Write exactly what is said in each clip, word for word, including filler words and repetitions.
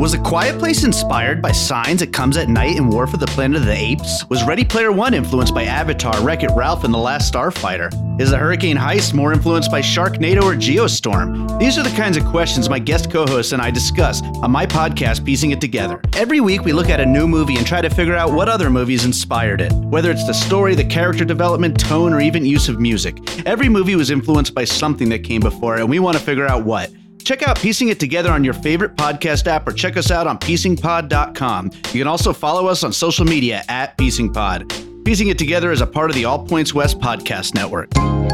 Was A Quiet Place inspired by Signs, It Comes at Night, and War for the Planet of the Apes? Was Ready Player One influenced by Avatar, Wreck-It Ralph, and The Last Starfighter? Is The Hurricane Heist more influenced by Sharknado or Geostorm? These are the kinds of questions my guest co-hosts and I discuss on my podcast, Piecing It Together. Every week, we look at a new movie and try to figure out what other movies inspired it. Whether it's the story, the character development, tone, or even use of music. Every movie was influenced by something that came before it, and we want to figure out what. Check out Piecing It Together on your favorite podcast app or check us out on piecing pod dot com. You can also follow us on social media at piecingpod. Piecing It Together is a part of the All Points West podcast network.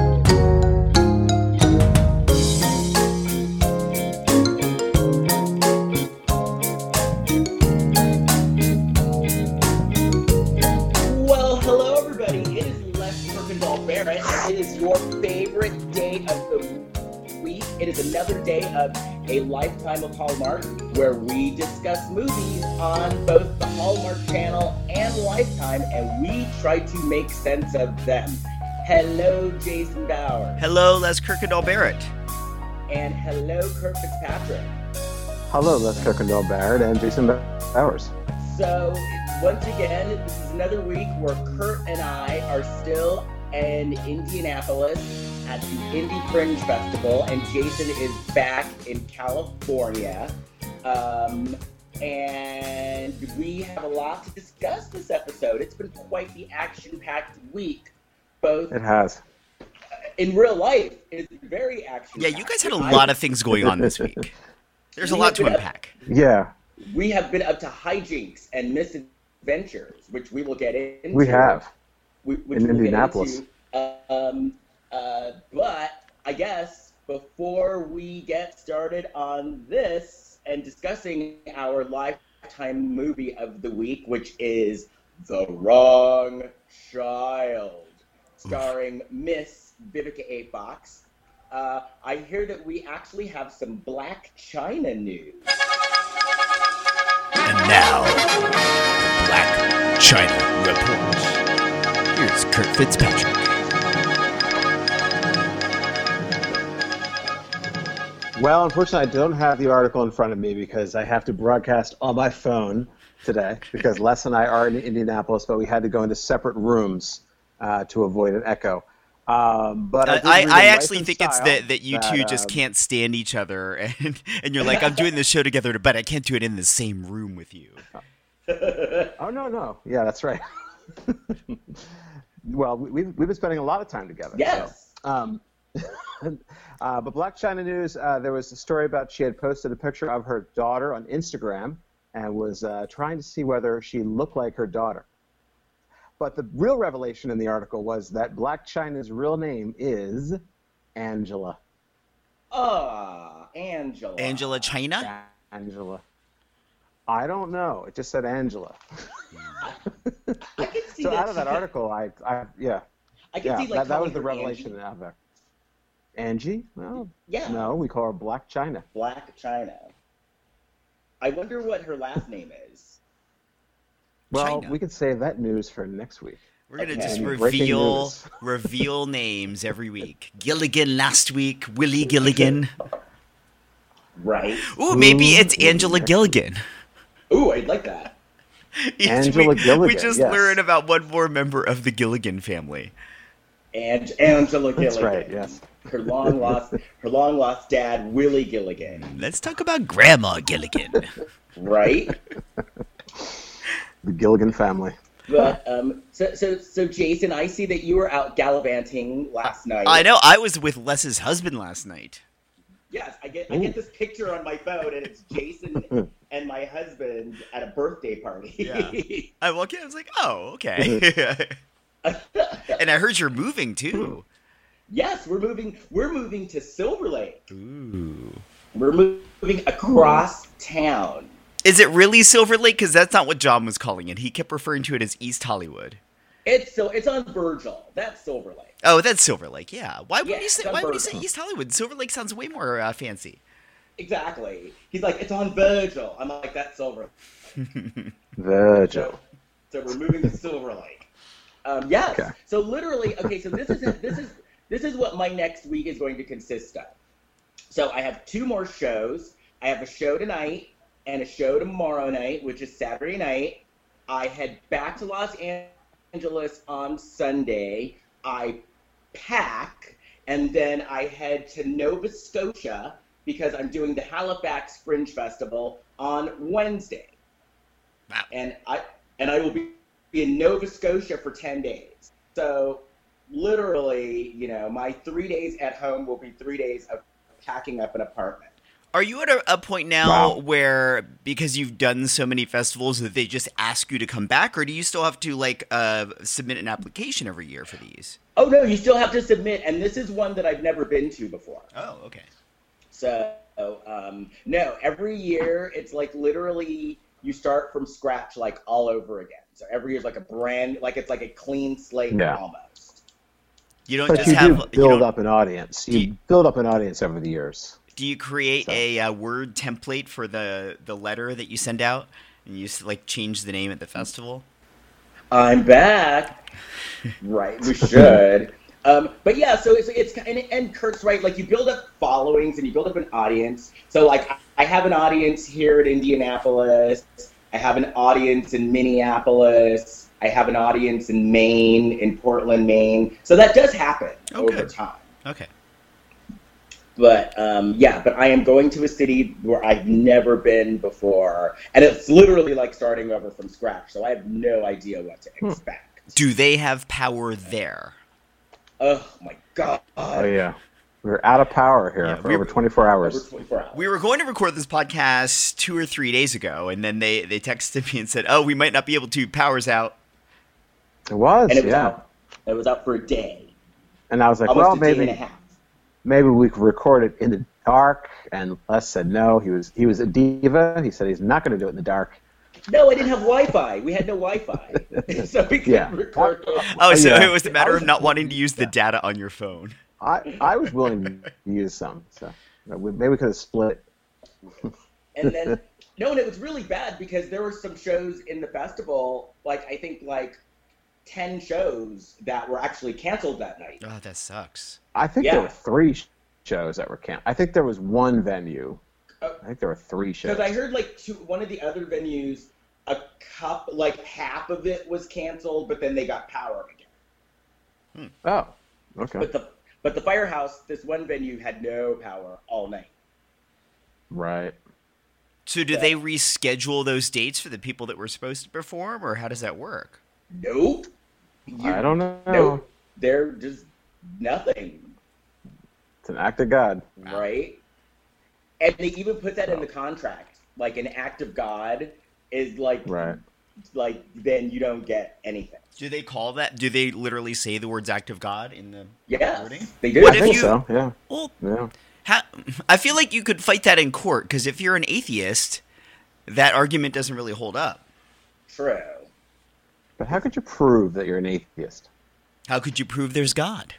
Well, hello everybody. It is Les Kirkendall Barrett, and it is your favorite day of the week. It is another day of A Lifetime of Hallmark, where we discuss movies on both the Hallmark Channel and Lifetime, and we try to make sense of them. Hello, Jason Bauer. Hello, Les Kirkendall Barrett. And hello, Kurt Fitzpatrick. Hello, Les Kirkendall Barrett and Jason Bowers. So, once again, this is another week where Kurt and I are still in Indianapolis at the Indie Fringe Festival, and Jason is back in California. Um, and we have a lot to discuss this episode. It's been quite the action-packed week. Both It has. in real life, it's very action-packed. Yeah, you guys had a lot of things going on this week. There's a lot to unpack. Yeah. We have been up to hijinks and misadventures, which we will get into. We have. We, which in we'll Indianapolis. Get into. Um, uh, but I guess before we get started on this and discussing our Lifetime movie of the week, which is The Wrong Child, starring Miss Vivica A. Fox, uh, I hear that we actually have some Black China news. And now, the Black China Report. Here's Kurt Fitzpatrick. Well, unfortunately, I don't have the article in front of me because I have to broadcast on my phone today because Les and I are in Indianapolis, but we had to go into separate rooms uh, to avoid an echo. Um, but I, I, I I actually think it's that, that you that, two just um, can't stand each other, and, and you're like, I'm doing this show together, but I can't do it in the same room with you. Oh, no, no. Yeah, that's right. Well, we, we've, we've been spending a lot of time together. Yes. So, um, uh, but Black China News, uh, there was a story about she had posted a picture of her daughter on Instagram and was uh, trying to see whether she looked like her daughter. But the real revelation in the article was that Black China's real name is Angela. Ah, Angela. Angela China? Angela. I don't know. It just said Angela. I can see so that out of that she- article, I, I yeah. I can Yeah, see like that, that was calling the her revelation Angie. out of there. Angie? No. Yeah. No, we call her Black China. Black China. I wonder what her last name is. Well, China. we could save that news for next week. We're going to Okay. just Breaking reveal news. reveal names every week. Gilligan last week, Willie Gilligan. Right. Ooh, maybe Ooh. it's Angela Gilligan. Ooh, I'd like that. Each Angela week, Gilligan, We just yes. learn about one more member of the Gilligan family. And Angela Gilligan. That's right, yes. Her long lost her long lost dad, Willie Gilligan. Let's talk about Grandma Gilligan. Right? The Gilligan family. But um so so so Jason, I see that you were out gallivanting last night. I know. I was with Les's husband last night. Yes, I get I get this picture on my phone, and it's Jason and my husband at a birthday party. Yeah. I walk in. I was like, "Oh, okay." And I heard you're moving too. Yes, we're moving. We're moving to Silver Lake. Ooh. We're moving across town. Is it really Silver Lake? Because that's not what John was calling it. He kept referring to it as East Hollywood. It's so it's on Virgil. That's Silver Lake. Oh, that's Silver Lake. Yeah. Why would Yeah, you say? it's on Why would you say Virgil. East Hollywood? Silver Lake sounds way more uh, fancy. Exactly. He's like, it's on Virgil. I'm like, that's Silver Lake. Virgil. So we're moving to Silver Lake. Um, yes. Okay. So literally, okay. So this is this is this is what my next week is going to consist of. So I have two more shows. I have a show tonight, and a show tomorrow night, which is Saturday night. I head back to Los Angeles on Sunday. I pack, and then I head to Nova Scotia because I'm doing the Halifax Fringe Festival on Wednesday. Wow. And I and I will be in Nova Scotia for ten days. So literally, you know, my three days at home will be three days of packing up an apartment. Are you at a, a point now Wow. where, because you've done so many festivals, that they just ask you to come back, or do you still have to like uh, submit an application every year for these? Oh no, you still have to submit, and this is one that I've never been to before. Oh, okay. So um, no, every year it's like literally you start from scratch, like all over again. So every year is like a brand, like it's like a clean slate Yeah. almost. You don't But just you have do you build don't- up an audience. Do You you- build up an audience over the years. Do you create So- a uh, word template for the the letter that you send out, and you just like change the name at the festival? I'm back. Right, we should. Um, but yeah, so it's it's and, and Kurt's right. Like you build up followings and you build up an audience. So like I have an audience here at Indianapolis. I have an audience in Minneapolis. I have an audience in Maine, in Portland, Maine. So that does happen Oh, over good. time. Okay. But um, yeah, but I am going to a city where I've never been before, and it's literally like starting over from scratch. So I have no idea what to expect. Do they have power there? Oh my god! Oh yeah, we're out of power here Yeah, for we- over twenty-four Over hours. twenty-four hours. We were going to record this podcast two or three days ago, and then they, they texted me and said, "Oh, we might not be able to. Power's out." It was, and it was yeah. out. It was out for a day, And I was like, almost well, a day and a maybe half. maybe we could record it in the dark. And Les said no. He was he was a diva. He said he's not going to do it in the dark. No, I didn't have Wi-Fi. We had no Wi-Fi, so we couldn't Yeah. record it. Oh, so yeah. it was a matter I was- of not wanting to use the data on your phone. I I was willing to use some. So we- maybe we could have split. And then no, and it was really bad because there were some shows in the festival, like I think like ten shows that were actually canceled that night. Oh, that sucks. I think Yeah. there were three sh- shows that were canceled. I think there was one venue. Oh. I think there were three shows. Because I heard like two, one of the other venues, a cup like half of it was canceled, but then they got power again. Oh, okay. But the but the Firehouse, this one venue had no power all night. Right. So do Yeah. they reschedule those dates for the people that were supposed to perform, or how does that work? Nope. You- I don't know. Nope. They're just nothing, It's an act of God. Wow. right? And they even put that in the contract. Like an act of God is like Right. like then you don't get anything. Do they call that? Do they literally say the words "act of God" in the Yes, recording? they do. What I if think you- so. Yeah. Well, Yeah. how, I feel like you could fight that in court, because if you're an atheist, that argument doesn't really hold up. True. But how could you prove that you're an atheist? How could you prove there's God?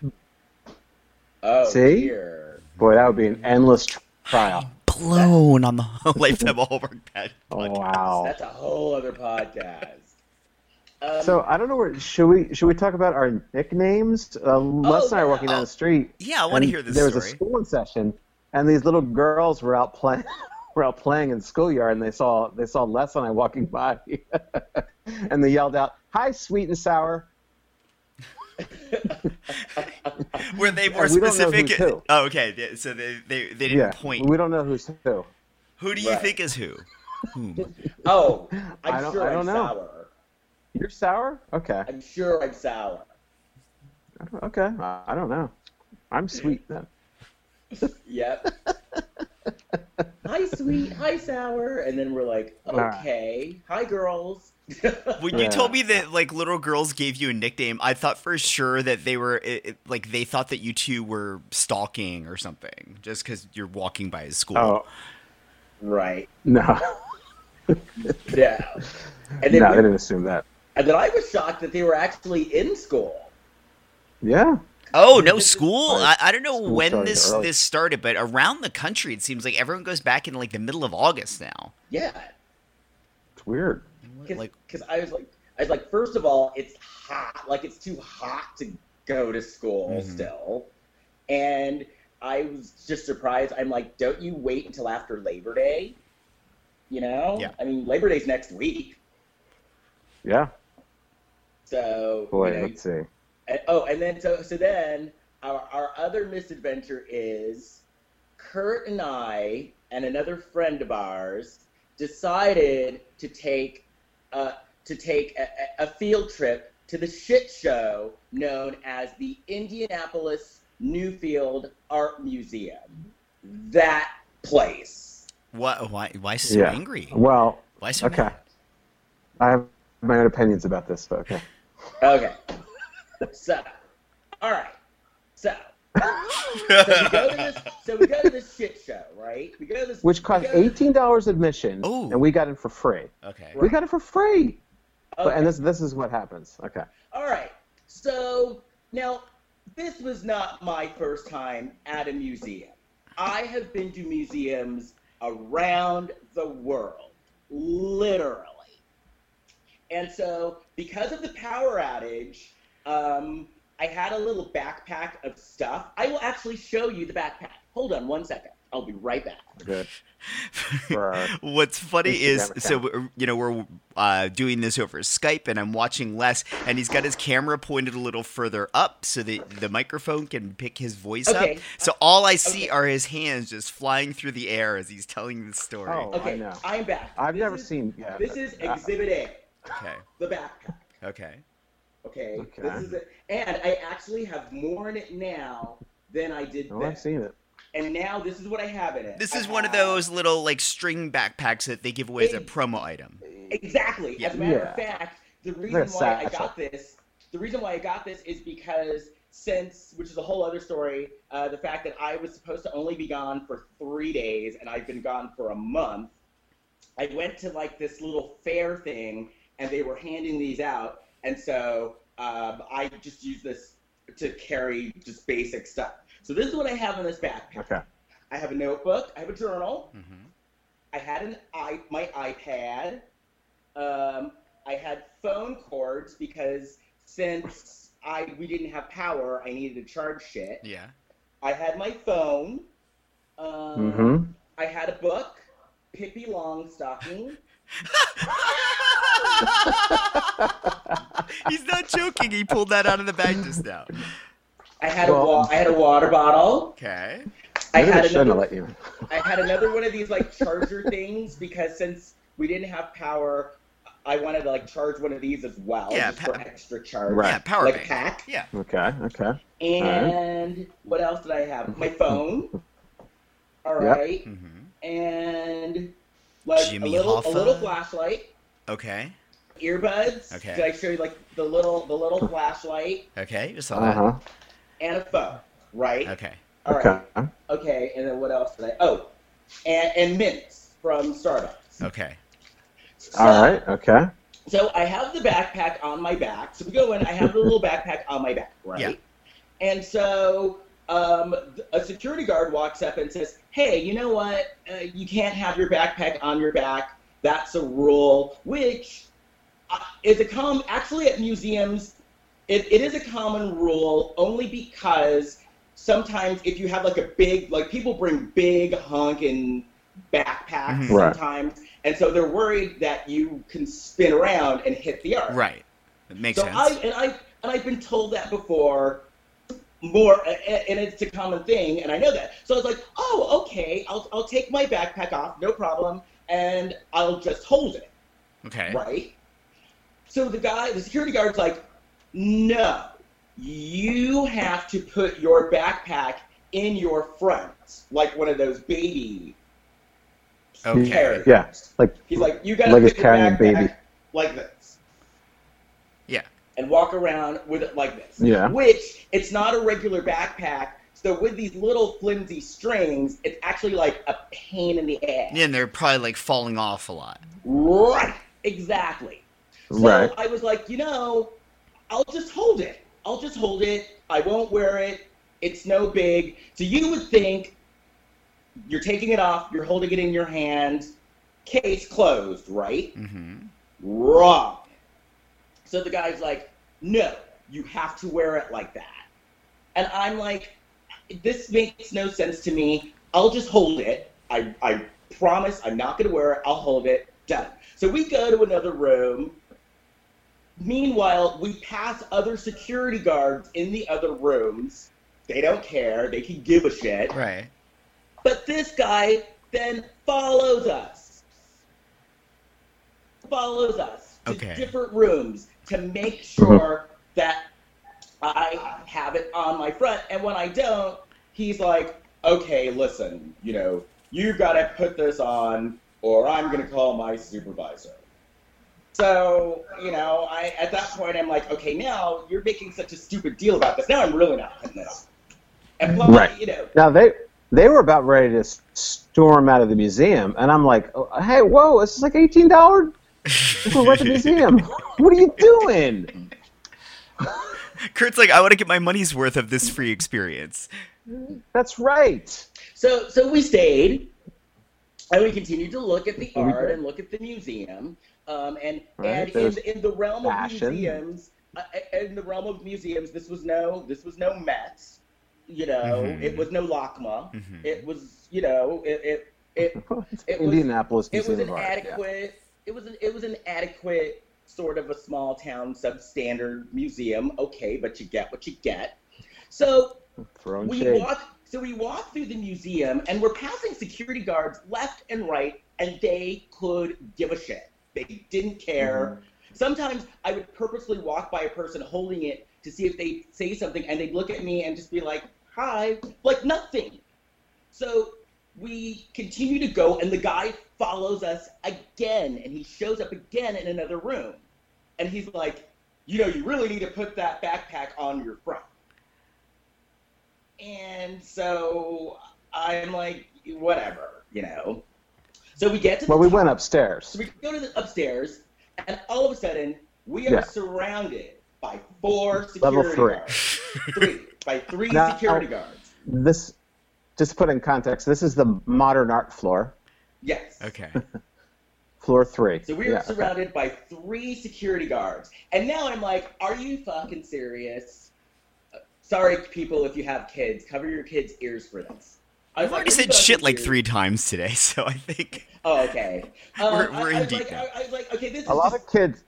Oh, See? dear. Boy, that would be an endless tr- trial. Blown on the Lifetime Hallmark Pad Oh, podcast. wow. That's a whole other podcast. Um, So I don't know where should we should we talk about our nicknames? Uh, Les and I were yeah. walking down Oh, the street. yeah, I wanna and hear this There was a story. schooling session, and these little girls were out playing were out playing in the schoolyard, and they saw they saw Les and I walking by, and they yelled out, "Hi, sweet and sour." Were they more Yeah, we don't know specific? who's who. Oh, okay. yeah, So they, they, they didn't Yeah, point. we don't know who's who. Who do you Right. think is who? Whom? oh, I'm I don't- sure I don't I'm know. sour. You're sour? Okay. I'm sure I'm sour. Okay. I I don't know. I'm sweet then. Yep. Hi, sweet. Hi, sour. And then we're like, right. okay. Hi, girls. When you Yeah. told me that like little girls gave you a nickname, I thought for sure that they were it, it- like they thought that you two were stalking or something, just because you're walking by his school. Oh right. no. Yeah. And then, No, we- they didn't assume that. and then I was shocked that they were actually in school. Yeah. Oh, no school! I, Right. I don't know School when started this early. this started, but around the country, it seems like everyone goes back in like the middle of August now. Yeah. It's weird. Because Like, I was like, I was like, first of all, it's hot. Like, it's too hot to go to school Mhm. still. And I was just surprised. I'm like, don't you wait until after Labor Day? You know? Yeah. I mean, Labor Day's next week. Yeah. So, Boy, you know, let's see. and, oh, and then so so then our our other misadventure is Kurt and I and another friend of ours decided to take uh, to take a, a field trip to the shit show known as the Indianapolis Newfield Art Museum. That place. What? Why? Why so Yeah. angry? Well, Why so okay. mad? I have my own opinions about this, but okay. Okay. So, all right. So, so we go to this. So we go to this shit show, right? We go to this. Which cost we go to- eighteen dollars admission, Ooh. and we got it for free. Okay. We got it for free. But, Okay. and this this is what happens. Okay. All right. So now, this was not my first time at a museum. I have been to museums around the world, literally. And so, because of the power outage, um, I had a little backpack of stuff. I will actually show you the backpack. Hold on one second. I'll be right back. Good. For our What's funny is, Instagram so account. we're- you know, we're uh, doing this over Skype, and I'm watching Les, and he's got his camera pointed a little further up so that the microphone can pick his voice Okay. up. So all I see Okay. are his hands just flying through the air as he's telling the story. Oh. Okay, I know. I'm back. I've This never is- seen. Yeah. This is uh, Exhibit A, Okay. the backpack. Okay. Okay. Okay. This is it. And I actually have more in it now than I did Oh, then. I've seen it. And now this is what I have in it. This I is one of have- those little like string backpacks that they give away as a It- promo item. Exactly. Yeah. As a matter of Yeah. fact, the like reason a why I satchel. got this, the reason why I got this is because since, which is a whole other story, uh, the fact that I was supposed to only be gone for three days and I've been gone for a month, I went to like this little fair thing and they were handing these out, and so um, I just used this to carry just basic stuff. So this is what I have in this backpack. Okay. I have a notebook. I have a journal. Mm-hmm. I had an i my iPad. Um, I had phone cords because since I we didn't have power, I needed to charge shit. Yeah. I had my phone. Um, Mm-hmm. I had a book, Pippi Longstocking. He's not joking. He pulled that out of the bag just now. I had a Well- wa- I had a water bottle. Okay. I Maybe had they shouldn't another. have let you. I had another one of these like charger things because since we didn't have power, I wanted to like charge one of these as well, Yeah, just for pa- extra charge. Right. Yeah, power like bank. pack. Yeah. Okay. Okay. And what else did I have? My phone. All Yep. right. Mm-hmm. And like Jimmy a little Hoffa. a little flashlight, Okay. earbuds. Okay. Did I show you like the little the little flashlight Okay. You saw Uh that. huh. and a phone, right? Okay. All right. Okay. Okay. And then what else did I? Oh, and and mints from Starbucks. Okay. So, All right. Okay. So I have the backpack on my back. So we go in. I have the little backpack on my back, right? Yeah. And so um, a security guard walks up and says, "Hey, you know what? Uh, you can't have your backpack on your back. That's a rule." Which uh, is a com. Actually, at museums, it, it is a common rule only because sometimes if you have like a big, like people bring big honking backpacks Mhm. Right. sometimes, and so they're worried that you can spin around and hit the arc. Right. It makes So sense. I and I and I've been told that before, more, and it's a common thing, and I know that. So I was like, oh, okay, I'll I'll take my backpack off, no problem, and I'll just hold it, Okay. right? So the guy, the security guard's like, no, you have to put your backpack in your front, like one of those baby Okay. carriers. Yeah. Like He's like, you gotta Like it's put your carrying a backpack baby. like this. Yeah. And walk around with it like this. Yeah. Which, it's not a regular backpack, so with these little flimsy strings, it's actually like a pain in the ass. Yeah, and they're probably like falling off a lot. Right, exactly. So Right. I was like, you know, I'll just hold it. I'll just hold it. I won't wear it. It's no big. So you would think you're taking it off, you're holding it in your hand, case closed, right? Mm-hmm. Wrong. So the guy's like, no, you have to wear it like that. And I'm like, this makes no sense to me. I'll just hold it. I, I Promise, I'm not going to wear it. I'll hold it. Done. So we go to another room. Meanwhile, we pass other security guards in the other rooms. They don't care. They can give a shit. Right. But this guy then follows us. Follows us to Okay. different rooms to make sure that I have it on my front. And when I don't, he's like, okay, listen, you know, you've got to put this on or I'm going to call my supervisor. So, you know, I at that point, I'm like, okay, now you're making such a stupid deal about this. Now I'm really not putting it on. And plus, Right. you know. Now they they were about ready to storm out of the museum, and I'm like, oh, hey, whoa, this is like eighteen dollars. We're at the museum. What are you doing? Kurt's like, I want to get my money's worth of this free experience. That's right. So, so we stayed, and we continued to look at the We art did. and look at the museum. Um, and Right, and there's in, in the realm of fashion. museums, uh, in the realm of museums, this was no this was no Met, you know, Mhm. it was no LACMA. Mhm. It was, you know, it it it, it was Indianapolis it was Museum an of Art. yeah. adequate it was an it was an adequate sort of a small town substandard museum. Okay, but you get what you get. So Throwing we shade. walk so we walk through the museum and we're passing security guards left and right, and they could give a shit. They didn't care. Sometimes I would purposely walk by a person holding it to see if they say something, and they'd look at me and just be like, hi, like nothing. So we continue to go, and the guy follows us again, and he shows up again in another room. And he's like, you know, you really need to put that backpack on your front. And so I'm like, whatever, you know. So we get to the Well, we top. went upstairs. So we go to the upstairs, and all of a sudden, we are Yeah. surrounded by four Level security three. guards. Three. By three Now- security guards. This, just to put in context, this is the modern art floor, Yes. Okay. floor three. So we are Yeah, okay. surrounded by three security guards. And now I'm like, are you fucking serious? Uh, Sorry, people, if you have kids, cover your kids' ears for this. I I've was like, already "Are you said shit fucking like serious?" three times today, so I think Oh, okay. Um, We're- I- we're I, in was deep like, now. I, I was like, okay, this is A lot just of kids.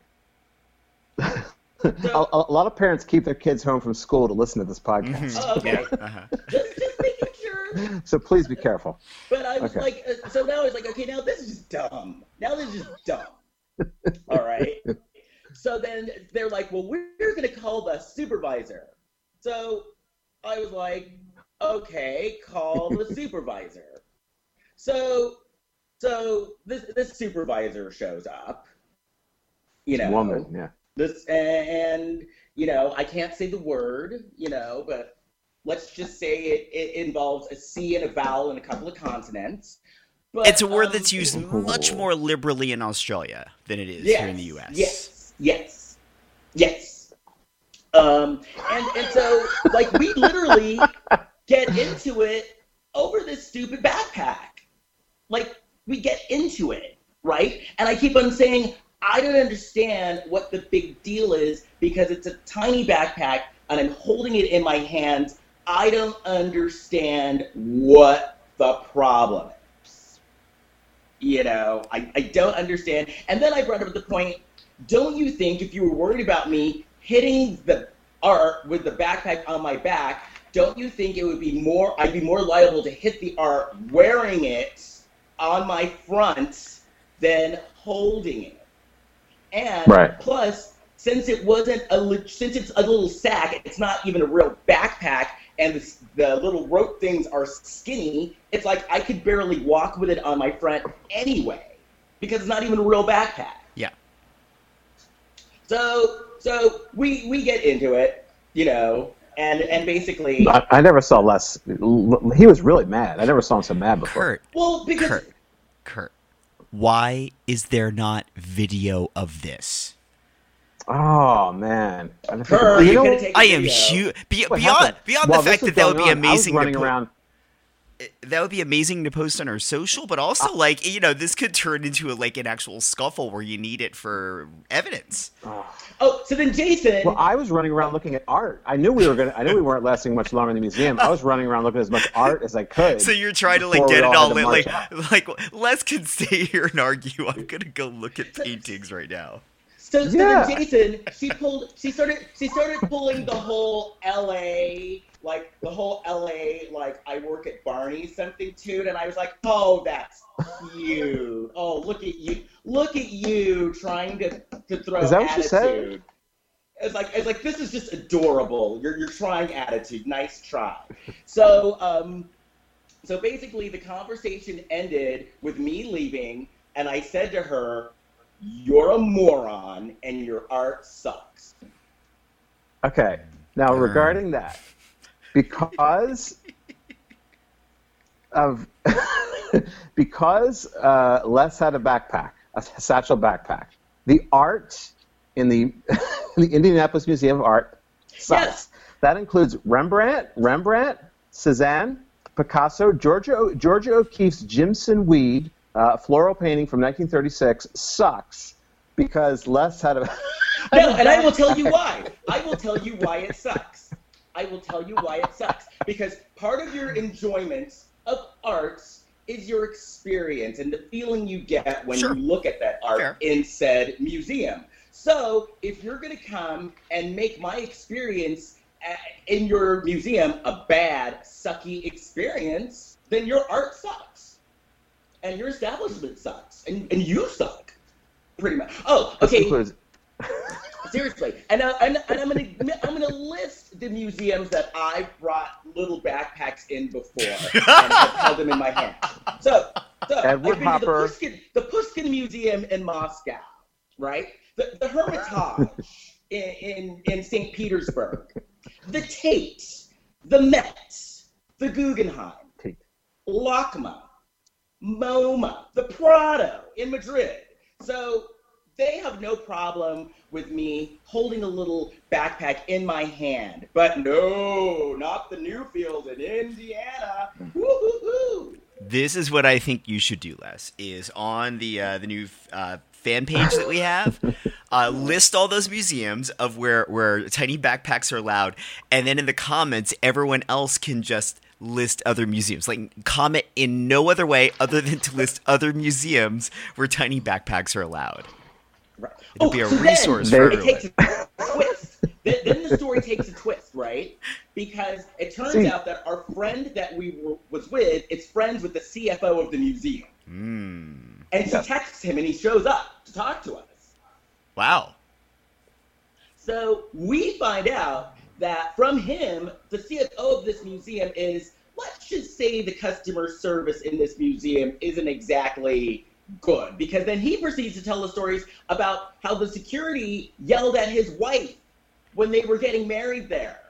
a, a lot of parents keep their kids home from school to listen to this podcast. Oh, okay. yeah. Uh-huh. just, just making sure. So please be careful. But I was Okay. like, uh, so now I was like, okay, now this is just dumb. Now this is just dumb. All right. So then they're like, well, we're going to call the supervisor. So I was like, okay, call the supervisor. So, so this this supervisor shows up. You know, Woman, yeah. this and you know, I can't say the word, you know, but let's just say it, it involves a C and a vowel and a couple of consonants. But, It's a word um, that's used much more liberally in Australia than it is yes, here in the U S. Yes, yes, yes. Um, and and so like we literally get into it over this stupid backpack. Like we get into it, right? And I keep on saying I don't understand what the big deal is because it's a tiny backpack and I'm holding it in my hands. I don't understand what the problem is. You know, I, I don't understand. And then I brought up the point, don't you think if you were worried about me hitting the art with the backpack on my back, don't you think it would be more, I'd be more liable to hit the art wearing it on my front than holding it? And Right. plus, since it wasn't a le- since it's a little sack, it's not even a real backpack, and the, the little rope things are skinny. It's like I could barely walk with it on my front anyway, because it's not even a real backpack. Yeah. So so we we get into it, you know, and and basically, I, I never saw Les. He was really mad. I never saw him so mad before. Kurt, well, because Kurt, Kurt, why is there not video of this? Oh man! I don't think- Kurt, you you know, could take a I am video. huge. Be, what beyond happened? beyond While the this fact was that that would going be on, amazing I was to running put. around. that would be amazing to post on our social, but also like, you know, this could turn into a, like an actual scuffle where you need it for evidence. Oh, so then Jason. Well, I was running around looking at art. I knew we were gonna. I knew we weren't lasting much longer in the museum. I was running around looking at as much art as I could. So you're trying to like before we get it all all had to lit. Like, march like Les can stay here and argue. I'm gonna go look at paintings right now. So, so Yeah. then Jason, she pulled, she started, she started pulling the whole L A, like the whole L A, like I work at Barney's something too, and I was like, oh, that's cute. Oh, look at you, look at you trying to to throw Is that what she attitude. said? It's like it's like this is just adorable. You're you're trying attitude. Nice try. So um, so basically the conversation ended with me leaving, and I said to her, "You're a moron, and your art sucks." Okay. Now regarding that, because of because uh, Les had a backpack, a satchel backpack. The art in the the Indianapolis Museum of Art sucks. Yes. That includes Rembrandt, Rembrandt, Cézanne, Picasso, Georgia o- Georgia O'Keeffe's Jimson Weed uh, floral painting from nineteen thirty-six sucks because Les had a. No, and I will tell you why. I will tell you why it sucks. I will tell you why it sucks. Because part of your enjoyment of arts is your experience and the feeling you get when Sure. you look at that art Fair. in said museum. So if you're going to come and make my experience a- in your museum a bad, sucky experience, then your art sucks. And your establishment sucks. And, and you suck. Pretty much. Oh, This okay. includes- Seriously, and, uh, and, and I'm gonna I'm gonna list the museums that I've brought little backpacks in before and have held them in my hand. So, so Edward I've been Hopper. to the Pushkin, the Pushkin Museum in Moscow, right? The the Hermitage in, in in Saint Petersburg, the Tate, the Met, the Guggenheim, Tate. LACMA, MoMA, the Prado in Madrid. So they have no problem with me holding a little backpack in my hand. But no, not the Newfield in Indiana. Woo-hoo-hoo. This is what I think you should do, Les, is on the uh, the new uh, fan page that we have, uh, list all those museums of where, where tiny backpacks are allowed, and then in the comments, everyone else can just list other museums. Like, comment in no other way other than to list other museums where tiny backpacks are allowed. Right. It'll be a so then resource for it everyone. takes a twist. then, then the story takes a twist, right? Because it turns See- out that our friend that we were, was with is friends with the C F O of the museum. Mm. And she Yeah. texts him and he shows up to talk to us. Wow. So we find out that from him, the C F O of this museum is, let's just say the customer service in this museum isn't exactly good. Because then he proceeds to tell the stories about how the security yelled at his wife when they were getting married there.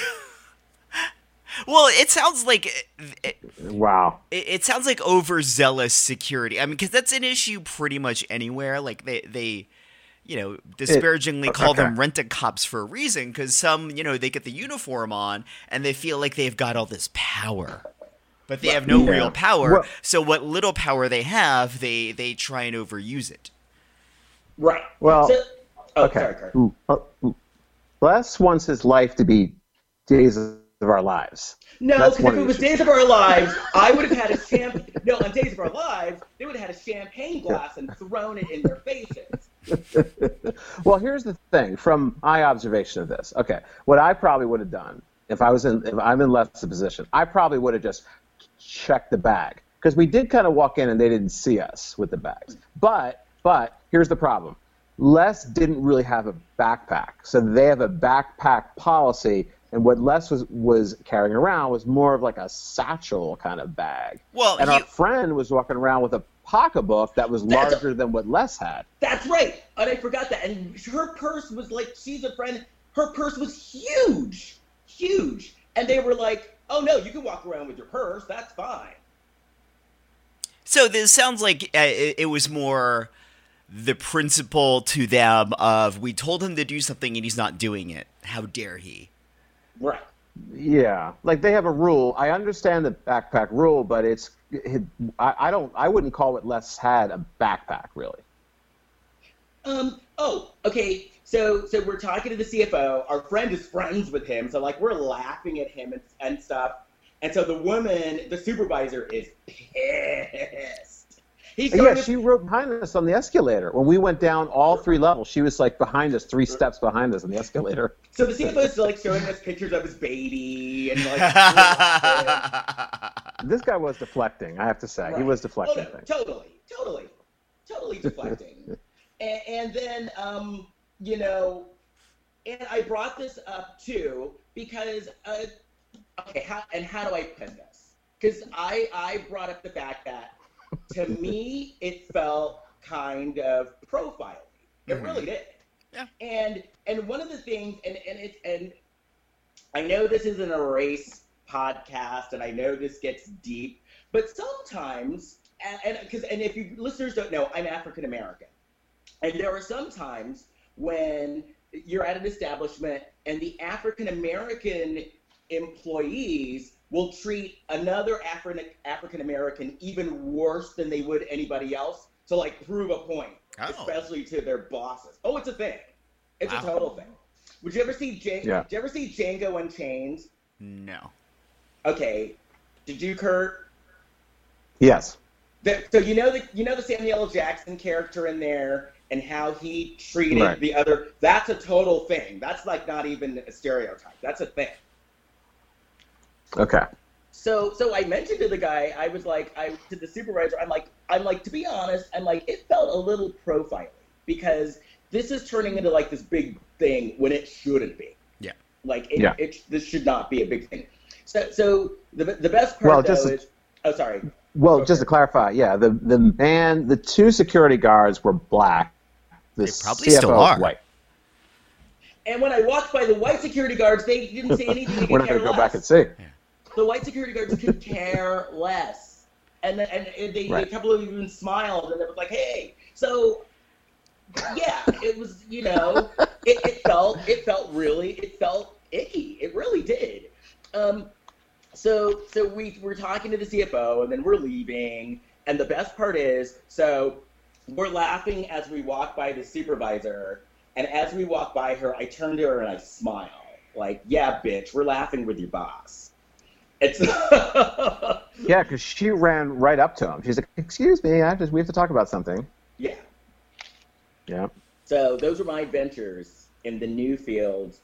Well, it sounds like it, Wow. it, it sounds like overzealous security. I mean, because that's an issue pretty much anywhere. Like they, they, you know, disparagingly call okay. them rent-a-cops for a reason. Because some, you know, they get the uniform on and they feel like they've got all this power, but they have no Yeah. real power. Well- So what little power they have, they they try and overuse it. Right. Well, So, oh, okay. sorry, Kurt. Ooh, uh, ooh. Les wants his life to be Days of Our Lives. No, That's because one if of it the was issues. Days of Our Lives, I would have had a champagne. No, on Days of Our Lives, they would have had a champagne glass and thrown it in their faces. Well, here's the thing from my observation of this. Okay, what I probably would have done if I was in, if I'm in Les's position, I probably would have just checked the bag because we did kind of walk in and they didn't see us with the bags. But, but here's the problem: Les didn't really have a backpack, so they have a backpack policy. And what Les was, was carrying around was more of like a satchel kind of bag. Well, and he- our friend was walking around with a pocketbook that was That's- larger than what Les had. That's right. And I forgot that. And her purse was like, she's a friend. Her purse was huge, huge. And they were like, oh, no, you can walk around with your purse. That's fine. So this sounds like uh, it, it was more the principle to them of we told him to do something and he's not doing it. How dare he? Right. Yeah, like they have a rule. I understand the backpack rule, but it's it, I, I don't I wouldn't call what Les had a backpack really. Um. Oh. Okay. So so we're talking to the C F O. Our friend is friends with him, so like we're laughing at him and, and stuff. And so the woman, the supervisor, is pissed. He's Yeah, to... she rode behind us on the escalator when we went down all three levels. She was like behind us, three steps behind us on the escalator. So the C F O is like showing us pictures of his baby and like. This guy was deflecting. I have to say, right. He was deflecting. Oh, no, things. Totally, totally, totally deflecting. and, and then, um, you know, and I brought this up too because, uh, okay, how and how do I pin this? Because I I brought up the fact that to me it felt kind of profiling. It mm-hmm. really did. Yeah. And and one of the things, and and it's and I know this isn't a race podcast, and I know this gets deep, but sometimes, and because and, and if you listeners don't know, I'm African American, and there are some times when you're at an establishment and the African American employees will treat another Afri- African American even worse than they would anybody else to like prove a point, oh. especially to their bosses. Oh, it's a thing. It's wow. a total thing. Would you ever see J- yeah. Did you ever see Django Unchained? No. Okay. Did you, Kurt? Yes. The, so you know the you know the Samuel L. Jackson character in there and how he treated right. the other. That's a total thing. That's like not even a stereotype. That's a thing. Okay. So so I mentioned to the guy, I was like, I to the supervisor, I'm like, I'm like, to be honest, I'm like, it felt a little profiling because this is turning into like this big thing when it shouldn't be. Yeah. Like it, yeah. it this should not be a big thing. So so the the best part well, though just is oh sorry. Well, okay. just to clarify, yeah, the the man, the two security guards were black. The they probably C F O still are. White. And when I walked by the white security guards, they didn't say anything. We're not going to go back and see. Yeah. The white security guards could care less, and then, and they, right. a couple of them even smiled, and it was like, "Hey." So, yeah, it was, you know, it, it felt, it felt really, it felt icky. It really did. Um, so, so we were talking to the C F O, and then we're leaving, and the best part is, so we're laughing as we walk by the supervisor, and as we walk by her, I turn to her and I smile, like, "Yeah, bitch, we're laughing with your boss." It's yeah, because she ran right up to him. She's like, "Excuse me, I just we have to talk about something." Yeah. Yeah. So those are my adventures in the Newfield,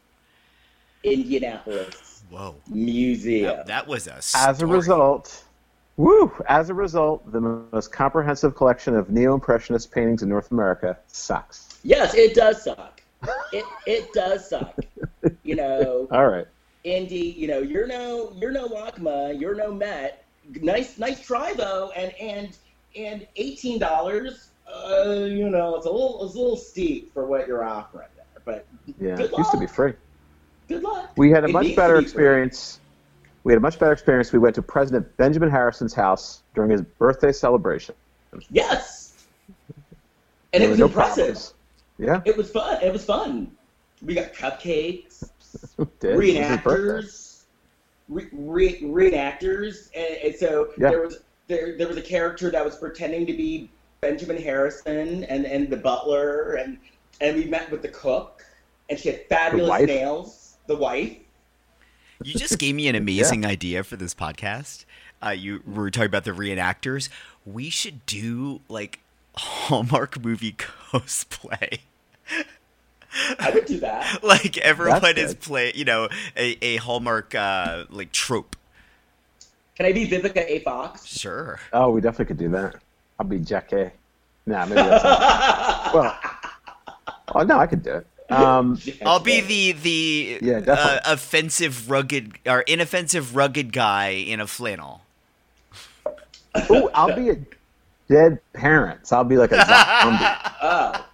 Indianapolis Whoa. Museum. That, that was a story. As a result, woo! As a result, the most comprehensive collection of neo-impressionist paintings in North America sucks. Yes, it does suck. it it does suck. You know. All right. Indy, you know, you're no, you're no LACMA, you're no Met. Nice, nice try though, and and and eighteen dollars. Uh, you know, it's a little, it's a little steep for what you're offering there, but yeah, good it luck. used to be free. Good luck. We had a it much better experience. Free. We had a much better experience. We went to President Benjamin Harrison's house during his birthday celebration. Yes, and it was no impressive. Problems. Yeah, it was fun. It was fun. We got cupcakes. Did. Reenactors, re, re, reenactors, and, and so yeah. there was there there was a character that was pretending to be Benjamin Harrison and, and the butler, and and we met with the cook, and she had fabulous nails. The wife. You just gave me an amazing yeah. idea for this podcast. Uh, you we were talking about the reenactors. We should do like Hallmark movie cosplay. I would do that. Like everyone is play, you know, a, a Hallmark uh, like trope. Can I be Vivica A. Fox? Sure. Oh, we definitely could do that. I'll be Jackie. Nah, maybe that's not. Well, oh no, I could do it. Um, I'll be the the yeah, uh, offensive, rugged or inoffensive, rugged guy in a flannel. Oh, I'll be a dead parent. So I'll be like a zombie. Oh.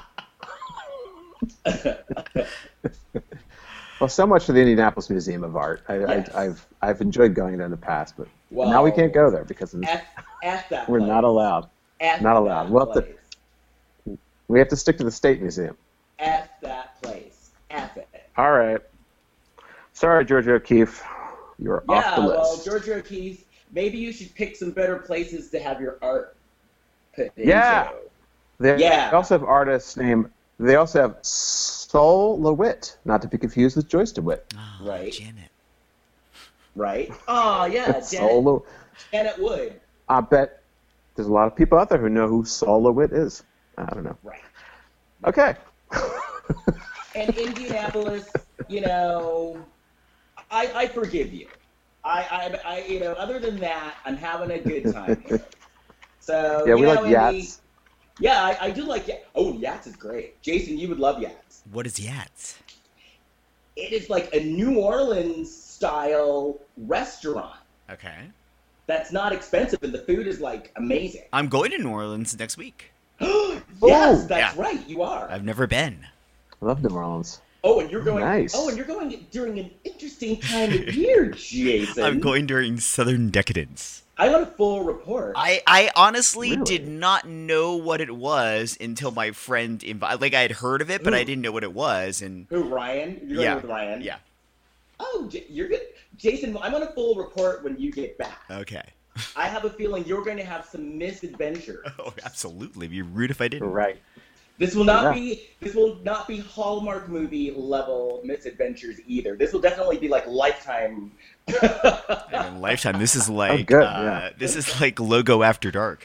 Well, so much for the Indianapolis Museum of Art. I, yes. I, I've I've enjoyed going there in the past, but well, now we can't go there because at, at that we're place. not allowed. At not allowed. That Well, place. the, we have to stick to the State Museum. At that place. At it. All right. Sorry, Georgia O'Keeffe. You're off Yeah, the well, list. Georgia O'Keeffe, maybe you should pick some better places to have your art put into. Yeah. They Yeah. also have artists named. They also have Sol LeWitt, not to be confused with Joyce DeWitt. Oh, Right. Janet. Right? Oh, yeah, Sol Janet, Le- Janet Wood. I bet there's a lot of people out there who know who Sol LeWitt is. I don't know. Right. Okay. And Indianapolis, you know, I, I forgive you. I, I, I, you know, other than that, I'm having a good time here. So, Yeah, you we know, like Indy- Yats. Yeah, I, I do like Yats. Oh, Yats is great. Jason, you would love Yats. What is Yats? It is like a New Orleans style restaurant Okay. that's not expensive, and the food is like amazing. I'm going to New Orleans next week. Yes, Oh. that's Yeah. right. You are. I've never been. I love New Orleans. Oh, and you're going. Nice. Oh, and you're going during an interesting time of year, Jason. I'm going during Southern Decadence. I got a full report. I, I honestly Really? did not know what it was until my friend invited. Like I had heard of it, but I Ooh. didn't know what it was. And Who, Ryan? You're going yeah, with Ryan? yeah, Oh, J- you're good. Jason, I'm on a full report when you get back. okay. I have a feeling you're going to have some misadventure. Oh, absolutely. It'd be rude if I didn't. Right. This will not Yeah. be this will not be Hallmark movie level misadventures either. This will definitely be like Lifetime. And in Lifetime, this is like good, uh, yeah. this is like Logo After Dark.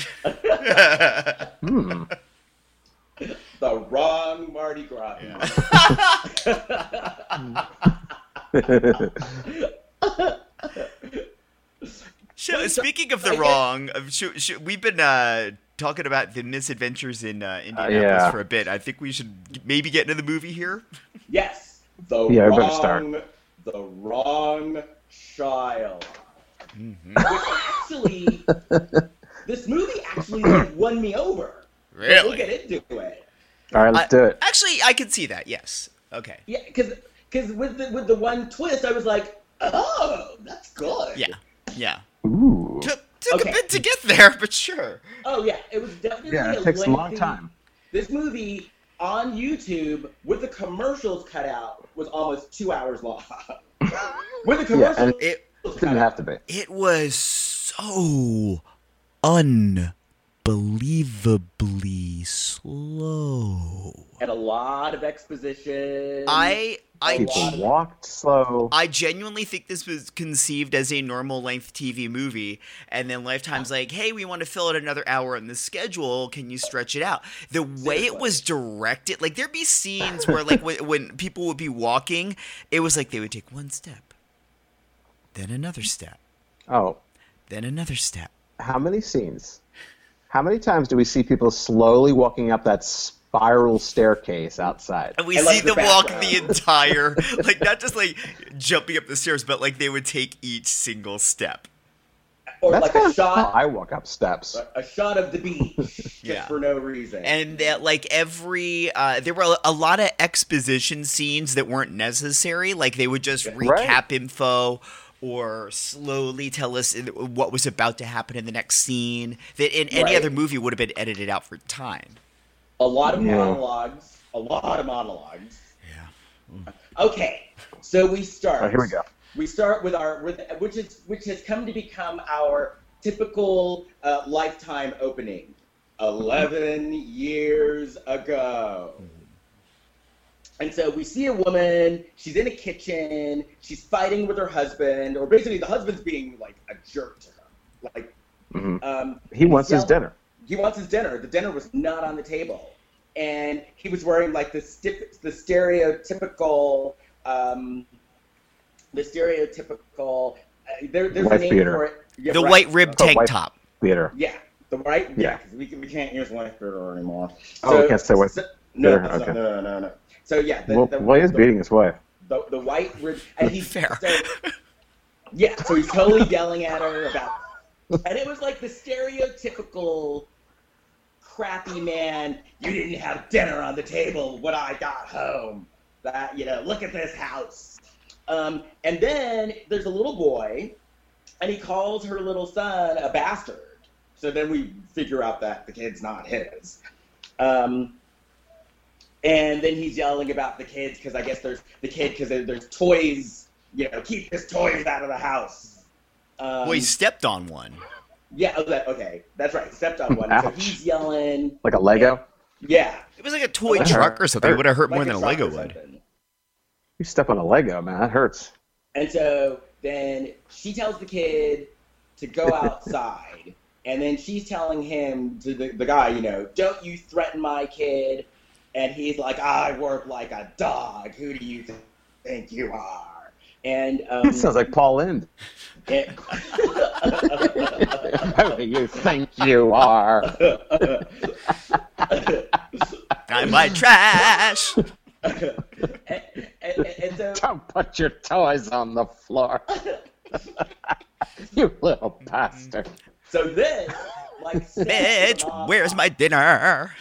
Hmm. The wrong Mardi Gras. So, speaking of the wrong, uh, should, should, we've been uh, talking about the misadventures in uh, Indianapolis yeah. for a bit. I think we should maybe get into the movie here. Yes, the Yeah, we better wrong, start. the wrong child. Mm-hmm. Which actually, this movie actually like, won me over. But We'll get into it. All right, let's I- do it. Actually, I can see that. Yes. Okay. Yeah, because because with the with the one twist, I was like, oh, that's good. Yeah. Yeah. Ooh. Took took Okay. a bit to get there, but sure. Oh yeah, it was definitely. Yeah, a it takes a long lengthy- time. This movie on YouTube with the commercials cut out was almost two hours long. with the Yeah, commercials and It cut Didn't out. have to be. it was so unbelievably slow. And a lot of exposition. I I A lot People of- walked slow. I genuinely think this was conceived as a normal length T V movie, and then Lifetime's like, hey, we want to fill out another hour in the schedule. Can you stretch it out? The way it was directed, like, there'd be scenes where, like, when, when people would be walking, it was like they would take one step, then another step, Oh, then another step. how many scenes? How many times do we see people slowly walking up that spiral staircase outside? And we I like see the them walk background. the entire, like, not just, like, jumping up the stairs, but, like, they would take each single step. or That's like kind a of how shot, I walk up steps. a shot of the beach, just Yeah. for no reason. And that, like, every uh, there were a lot of exposition scenes that weren't necessary. Like, they would just Right. recap info or slowly tell us what was about to happen in the next scene. That in any Right. other movie would have been edited out for time. a lot of Yeah. monologues. A lot of monologues. Yeah. Okay, so we start. All right, here we go. We start with our, with, which is which has come to become our typical uh, Lifetime opening. Eleven years ago. And so we see a woman. She's in a kitchen. She's fighting with her husband, or basically the husband's being like a jerk to her. Like, Mhm. um, He wants he's his yelling- dinner. He wants his dinner. The dinner was not on the table, and he was wearing like the sti- the stereotypical, um, the stereotypical. Uh, there, there's Wife a name beater. for it. Yeah, The right. white rib Oh, tank wife- top. Theater. Yeah, the right. Yeah, Yeah. because we can, we can't use wife beater anymore. Oh, we can't say wife so- no, beater? that's not- Okay. no, no, no. So yeah, the, Well, the, well, he is the, beating his wife. the, the white rib, and he's Fair. So, yeah, so he's totally yelling at her about, and it was like the stereotypical crappy man. You didn't have dinner on the table when I got home. That, you know, look at this house. Um, and then there's a little boy, and he calls her little son a bastard. So then we figure out that the kid's not his. Um, and then he's yelling about the kids because I guess there's the kid because there, there's toys you know, keep his toys out of the house. Um, Well, he stepped on one. yeah, okay, okay, that's right. Stepped on one. So Ouch. he's yelling. Like a Lego? Yeah. It was like a toy That truck hurt. or something. It would have hurt like more than a truck Lego or would. something. You step on a Lego, man. That hurts. And so then she tells the kid to go outside. And then she's telling him, to the, the guy, you know, don't you threaten my kid. And he's like, I work like a dog. Who do you th- think you are? And um, It sounds like Paul Lind. it- Who do you think you are? I'm my trash. and, and, and so Don't put your toys on the floor. You little bastard. So this, like, sets Bitch, them off. where's my dinner?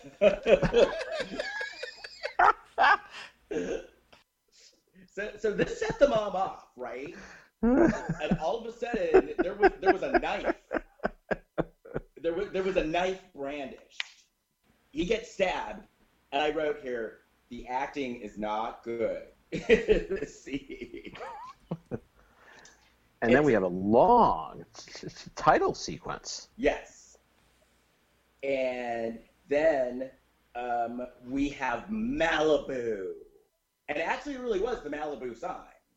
so, so this set the mom off, right? And all of a sudden, there was there was a knife. There was there was a knife brandished. He gets stabbed, and I wrote here, the acting is not good. See. And then we have a long title sequence. Yes. And then um, we have Malibu. And it actually really was the Malibu sign.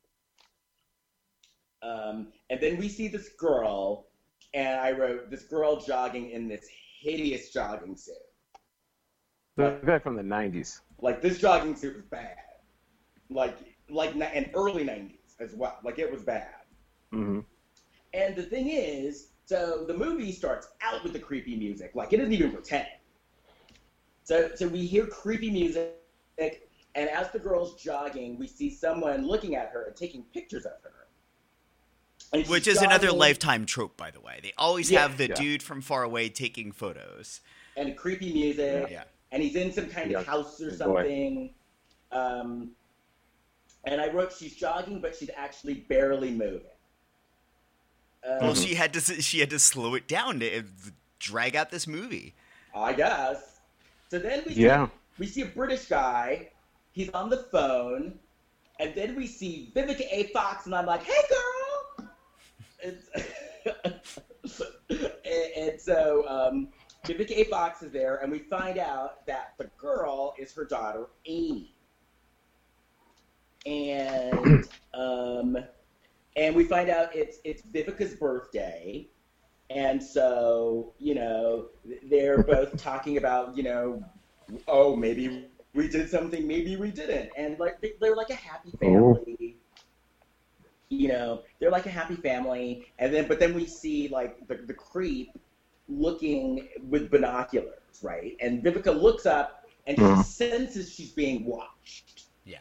Um, and then we see this girl, and I wrote, this girl jogging in this hideous jogging suit. The guy from the nineties. Like, this jogging suit was bad. Like, like, and early nineties as well. Like, it was bad. Mm-hmm. And the thing is, so the movie starts out with the creepy music. Like, it doesn't even pretend. So, so we hear creepy music, and as the girl's jogging, we see someone looking at her and taking pictures of her. And Which she's is another jogging, Lifetime trope, by the way. They always Yeah. have the Yeah. dude from far away taking photos. And creepy music. Yeah. And he's in some kind of Yeah. house or Good boy. something. Um, and I wrote, she's jogging, but she's actually barely moving. Um, Well, she had to she had to slow it down to uh, drag out this movie. I guess. So then we Yeah. see, we see a British guy. He's on the phone, and then we see Vivica A. Fox, and I'm like, "Hey, girl!" It's, and, and so um, Vivica A. Fox is there, and we find out that the girl is her daughter, Amy, and um, and we find out it's it's Vivica's birthday. And so, you know, they're both talking about, you know, oh, maybe we did something, maybe we didn't. And like they, they're like a happy family. You know, they're like a happy family. And then, but then we see like the, the creep looking with binoculars, right? And Vivica looks up and she Mhm. senses she's being watched. Yeah.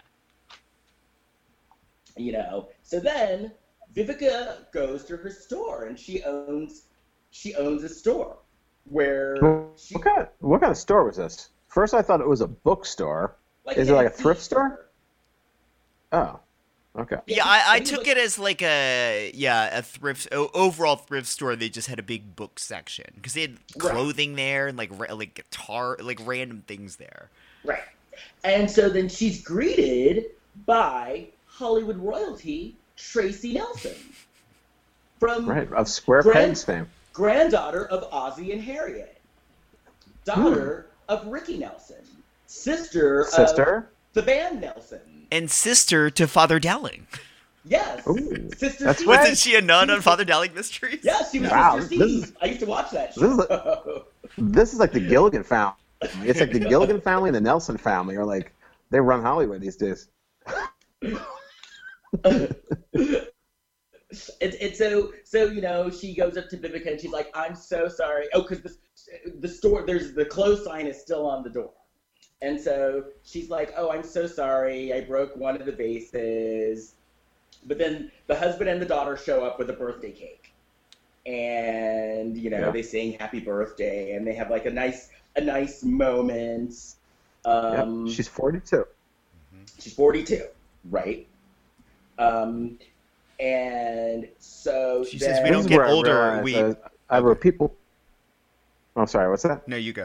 You know, so then Vivica goes to her store and she owns she owns a store where she What kind of, what kind of store was this? First, I thought it was a bookstore. like Is it like a antique thrift store? Oh, okay. Yeah, I, I think it took was- it as like a yeah a thrift o- overall thrift store. They just had a big book section because they had Right. clothing there and like ra- like guitar like random things there. Right. And so then she's greeted by Hollywood royalty Tracy Nelson from Right, of Square Grand- Pegs fame. granddaughter of Ozzie and Harriet, daughter of Ricky Nelson, sister, of Sister? the band Nelson. And sister to Father Dowling. Yes, Ooh, Sister that's Steve. right. Wasn't she a nun on Father Dowling Mysteries? Yeah, she was Wow, Sister this Steve. is- I used to watch that this is show. This is like the Gilligan family. It's like the Gilligan family and the Nelson family are like, they run Hollywood these days. It's it's so so you know she goes up to Vivica and she's like, I'm so sorry. Oh, because the the store there's the close sign is still on the door, and so she's like, oh, I'm so sorry, I broke one of the vases. But then the husband and the daughter show up with a birthday cake, and you know Yeah. they sing happy birthday and they have like a nice a nice moment. Um, Yep, she's forty-two. She's forty-two, right? Um, and so She then, says we This don't is get where I older, realized, we- uh, I wrote people. Oh, sorry, what's that? No, you go.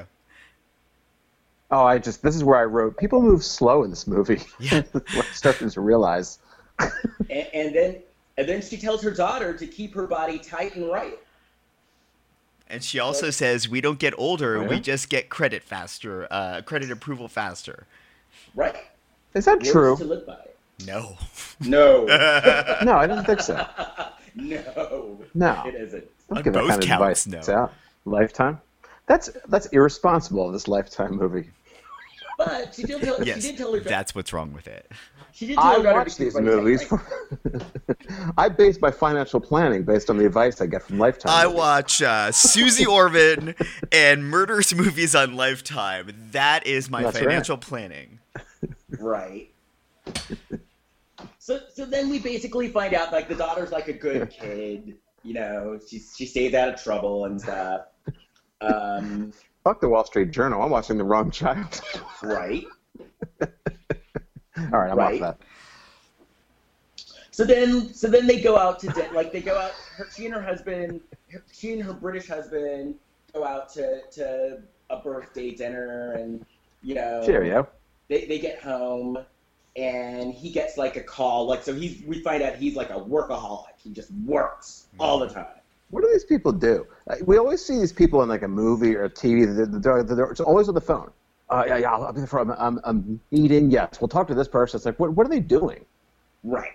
Oh, I just, this is where I wrote, people move slow in this movie. Yeah. What I'm starting to realize. and, and then and then she tells her daughter to keep her body tight and right. And she also says, we don't get older, Yeah. we just get credit faster, uh, credit approval faster. Right. Is that Words true? to live by. No. No. No, I don't think so. No. No. It isn't. Don't On give that both kind of counts, advice no. out. Lifetime. That's that's irresponsible. This Lifetime movie. But she did tell, Yes, she did tell her daughter. that's what's wrong with it. She did tell I her daughter watch to keep these her body tight movies. and right. For, I base my financial planning based on the advice I get from Lifetime. I movies. watch uh, Susie Orman and murderous movies on Lifetime. That is my That's financial planning. Right. So so then we basically find out like the daughter's like a good kid, you know, she she stays out of trouble and stuff. Um, Fuck the Wall Street Journal. I'm watching The Wrong Child. right. All right, I'm Right. off that. So then so then they go out to di- like they go out. Her, she and her husband, her, she and her British husband go out to to a birthday dinner, and you know, Cheerio. they they get home. And he gets like a call, like so. He's we find out he's like a workaholic. He just works all the time. What do these people do? Uh, We always see these people in like a movie or a T V. They're, they're, they're, it's always on the phone. Uh, yeah, yeah, I'll be there for a, um, a meeting. Yes, we'll talk to this person. It's like, what, what are they doing? Right.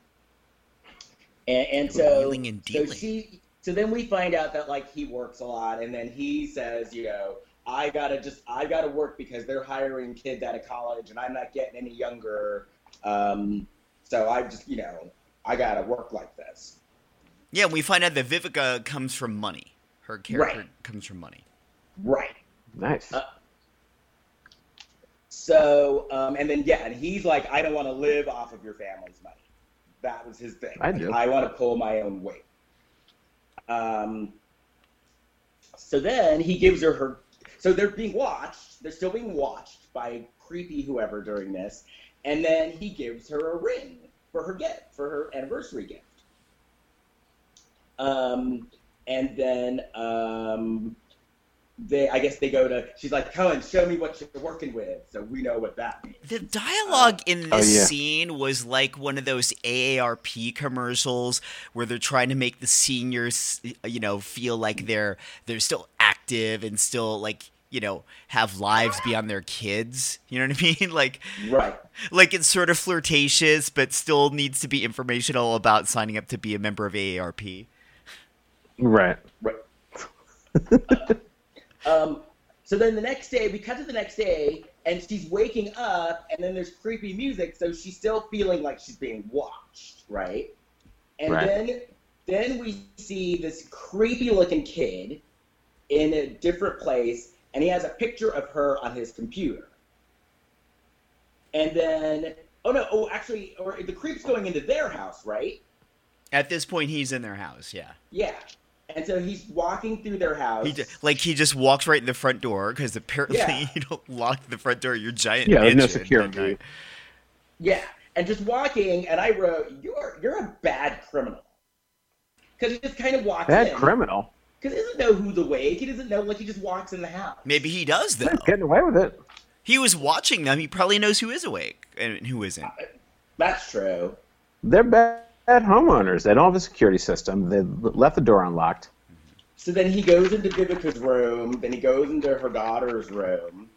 And, and so, Wheeling and so dealing. she, so then we find out that like he works a lot, and then he says, you know, I gotta just, I gotta work because they're hiring kids out of college, and I'm not getting any younger. Um, so I just, you know, I gotta work like this. Yeah, and we find out that Vivica comes from money. Her character Right. comes from money. Right. Nice. Uh, So, um, and then yeah, and he's like, I don't want to live off of your family's money. That was his thing. I do. I want to pull my own weight. Um. So then he gives her her. So they're being watched. They're still being watched by creepy whoever during this, and then he gives her a ring for her gift, for her anniversary gift. Um, and then um, they, I guess they go to. She's like, Cohen, show me what you're working with, so we know what that means. The dialogue in Oh, this yeah. scene was like one of those A A R P commercials where they're trying to make the seniors, you know, feel like they're they're still active and still like, you know, have lives beyond their kids. You know what I mean? Like, Right. like it's sort of flirtatious, but still needs to be informational about signing up to be a member of A A R P. Right. Right. um, so then the next day, we cut to the next day, and she's waking up, and then there's creepy music, so she's still feeling like she's being watched, right? And Right. then then we see this creepy-looking kid in a different place, and he has a picture of her on his computer. And then, oh no, oh actually, or the creep's going into their house, right? At this point, he's in their house. Yeah, Yeah. And so he's walking through their house. he d- like he just walks right in the front door because apparently Yeah. you don't lock the front door of your giant Yeah, there's no mansion security. at night. Yeah, and just walking, and I wrote, "You're you're a bad criminal," because he just kind of walks Bad in. criminal. Because he doesn't know who's awake. He doesn't know, like he just walks in the house. Maybe he does though. They're getting away with it. He was watching them. He probably knows who is awake and who isn't. That's true. They're bad, bad homeowners. They don't have a security system. They left the door unlocked. So then he goes into Vivica's room. Then he goes into her daughter's room.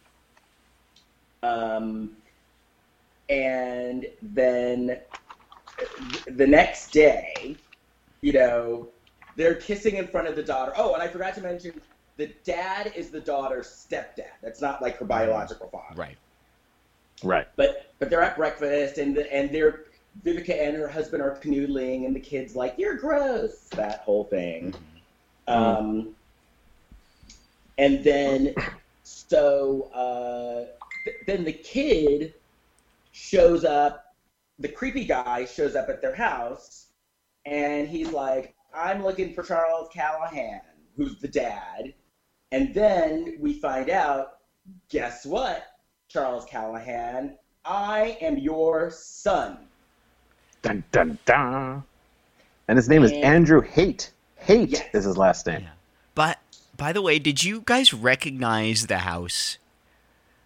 Um, and then the next day, you know, they're kissing in front of the daughter. Oh, and I forgot to mention, the dad is the daughter's stepdad. That's not like her biological father. Right. Right. But but they're at breakfast, and the, and they're Vivica and her husband are canoodling, and the kid's like, "You're gross," that whole thing. Um, and then so uh, th- then the kid shows up. The creepy guy shows up at their house, and he's like, "I'm looking for Charles Callahan, who's the dad." And then we find out, guess what, Charles Callahan? I am your son. Dun dun dun. And his name is And- Andrew Haight. Haight Yes. is his last name. Yeah. But by the way, did you guys recognize the house?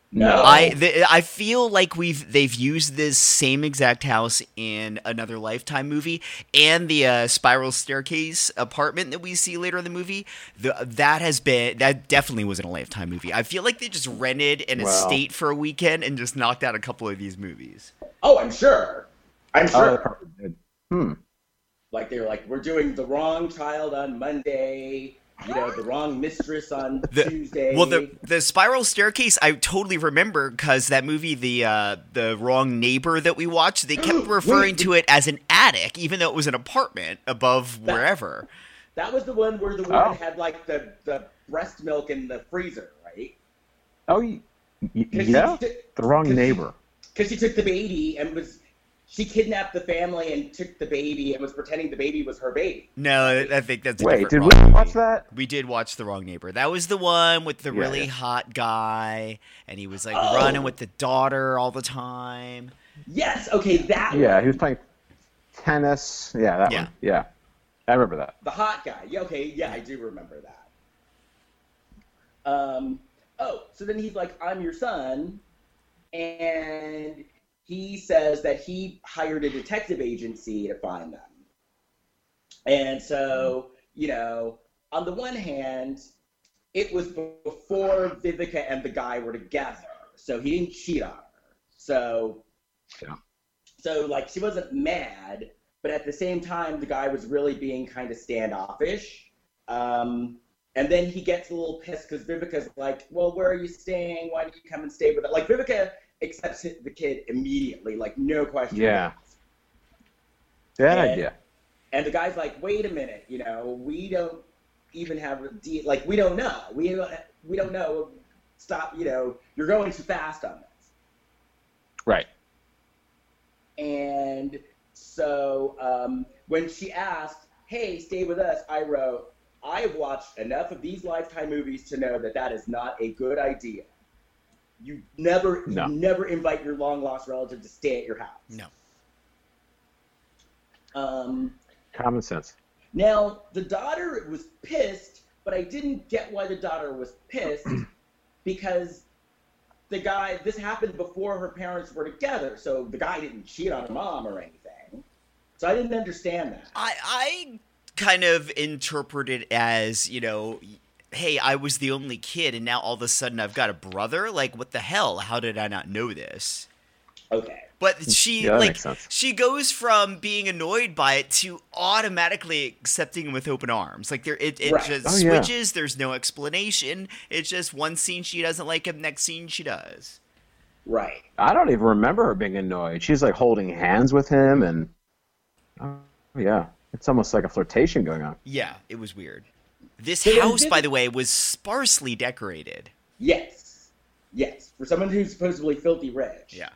No. I th- I feel like we've they've used this same exact house in another Lifetime movie, and the uh, spiral staircase apartment that we see later in the movie. The, that has been that definitely was in a Lifetime movie. I feel like they just rented an Wow. estate for a weekend and just knocked out a couple of these movies. Oh, I'm sure. I'm Oh, sure. they probably did. Hmm. Like they were like, we're doing the wrong child on Monday. You know, the wrong mistress on The- Tuesday. Well, the the spiral staircase I totally remember because that movie, the uh, the wrong neighbor that we watched, they kept referring Wait, to it as an attic, even though it was an apartment above That- wherever. That was the one where the woman Oh. had like the, the breast milk in the freezer, right? Oh, y- y- 'Cause yeah. she, The wrong 'cause she- neighbor. Because she took the baby and was, she kidnapped the family and took the baby and was pretending the baby was her baby. No, I I think that's a Wait, different did wrong we movie. watch that? We did watch The Wrong Neighbor. That was the one with the Yeah, really yeah. hot guy, and he was like Oh. running with the daughter all the time. Yes, okay, that Yeah, one. he was playing tennis. Yeah, that Yeah. one. Yeah, I remember that. The hot guy. Yeah, okay, yeah, I do remember that. Um, oh, so then he's like, I'm your son, and he says that he hired a detective agency to find them. And so, you know, on the one hand, it was before Vivica and the guy were together, so he didn't cheat on her. So, Yeah. so like, she wasn't mad, but at the same time, the guy was really being kind of standoffish. Um, and then he gets a little pissed because Vivica's like, well, where are you staying? Why don't you come and stay with us? Like, Vivica accepts it- the kid immediately, like, no question. Yeah. Bad And- idea. And the guy's like, wait a minute, you know, we don't even have a deal. Like, we don't know. We don't, we don't know. Stop, you know, you're going too fast on this. Right. And so um, when she asked, hey, stay with us, I wrote, I have watched enough of these Lifetime movies to know that that is not a good idea. You never, No. you never invite your long lost relative to stay at your house. No. Um, Common sense. now the daughter was pissed, but I didn't get why the daughter was pissed because the guy. This happened before her parents were together, so the guy didn't cheat on her mom or anything. So I didn't understand that. I I kind of interpret it as, you know, hey, I was the only kid, and now all of a sudden I've got a brother. Like, what the hell? How did I not know this? Okay. But she Yeah, that like makes sense. she goes from being annoyed by it to automatically accepting him with open arms. Like there, it, it Right. just Oh, yeah. switches. There's no explanation. It's just one scene she doesn't like him, next scene she does. Right. I don't even remember her being annoyed. She's like holding hands with him, and oh yeah, it's almost like a flirtation going on. Yeah, it was weird. This So then house, did- by the way, was sparsely decorated. Yes. Yes. For someone who's supposedly filthy rich. Yeah.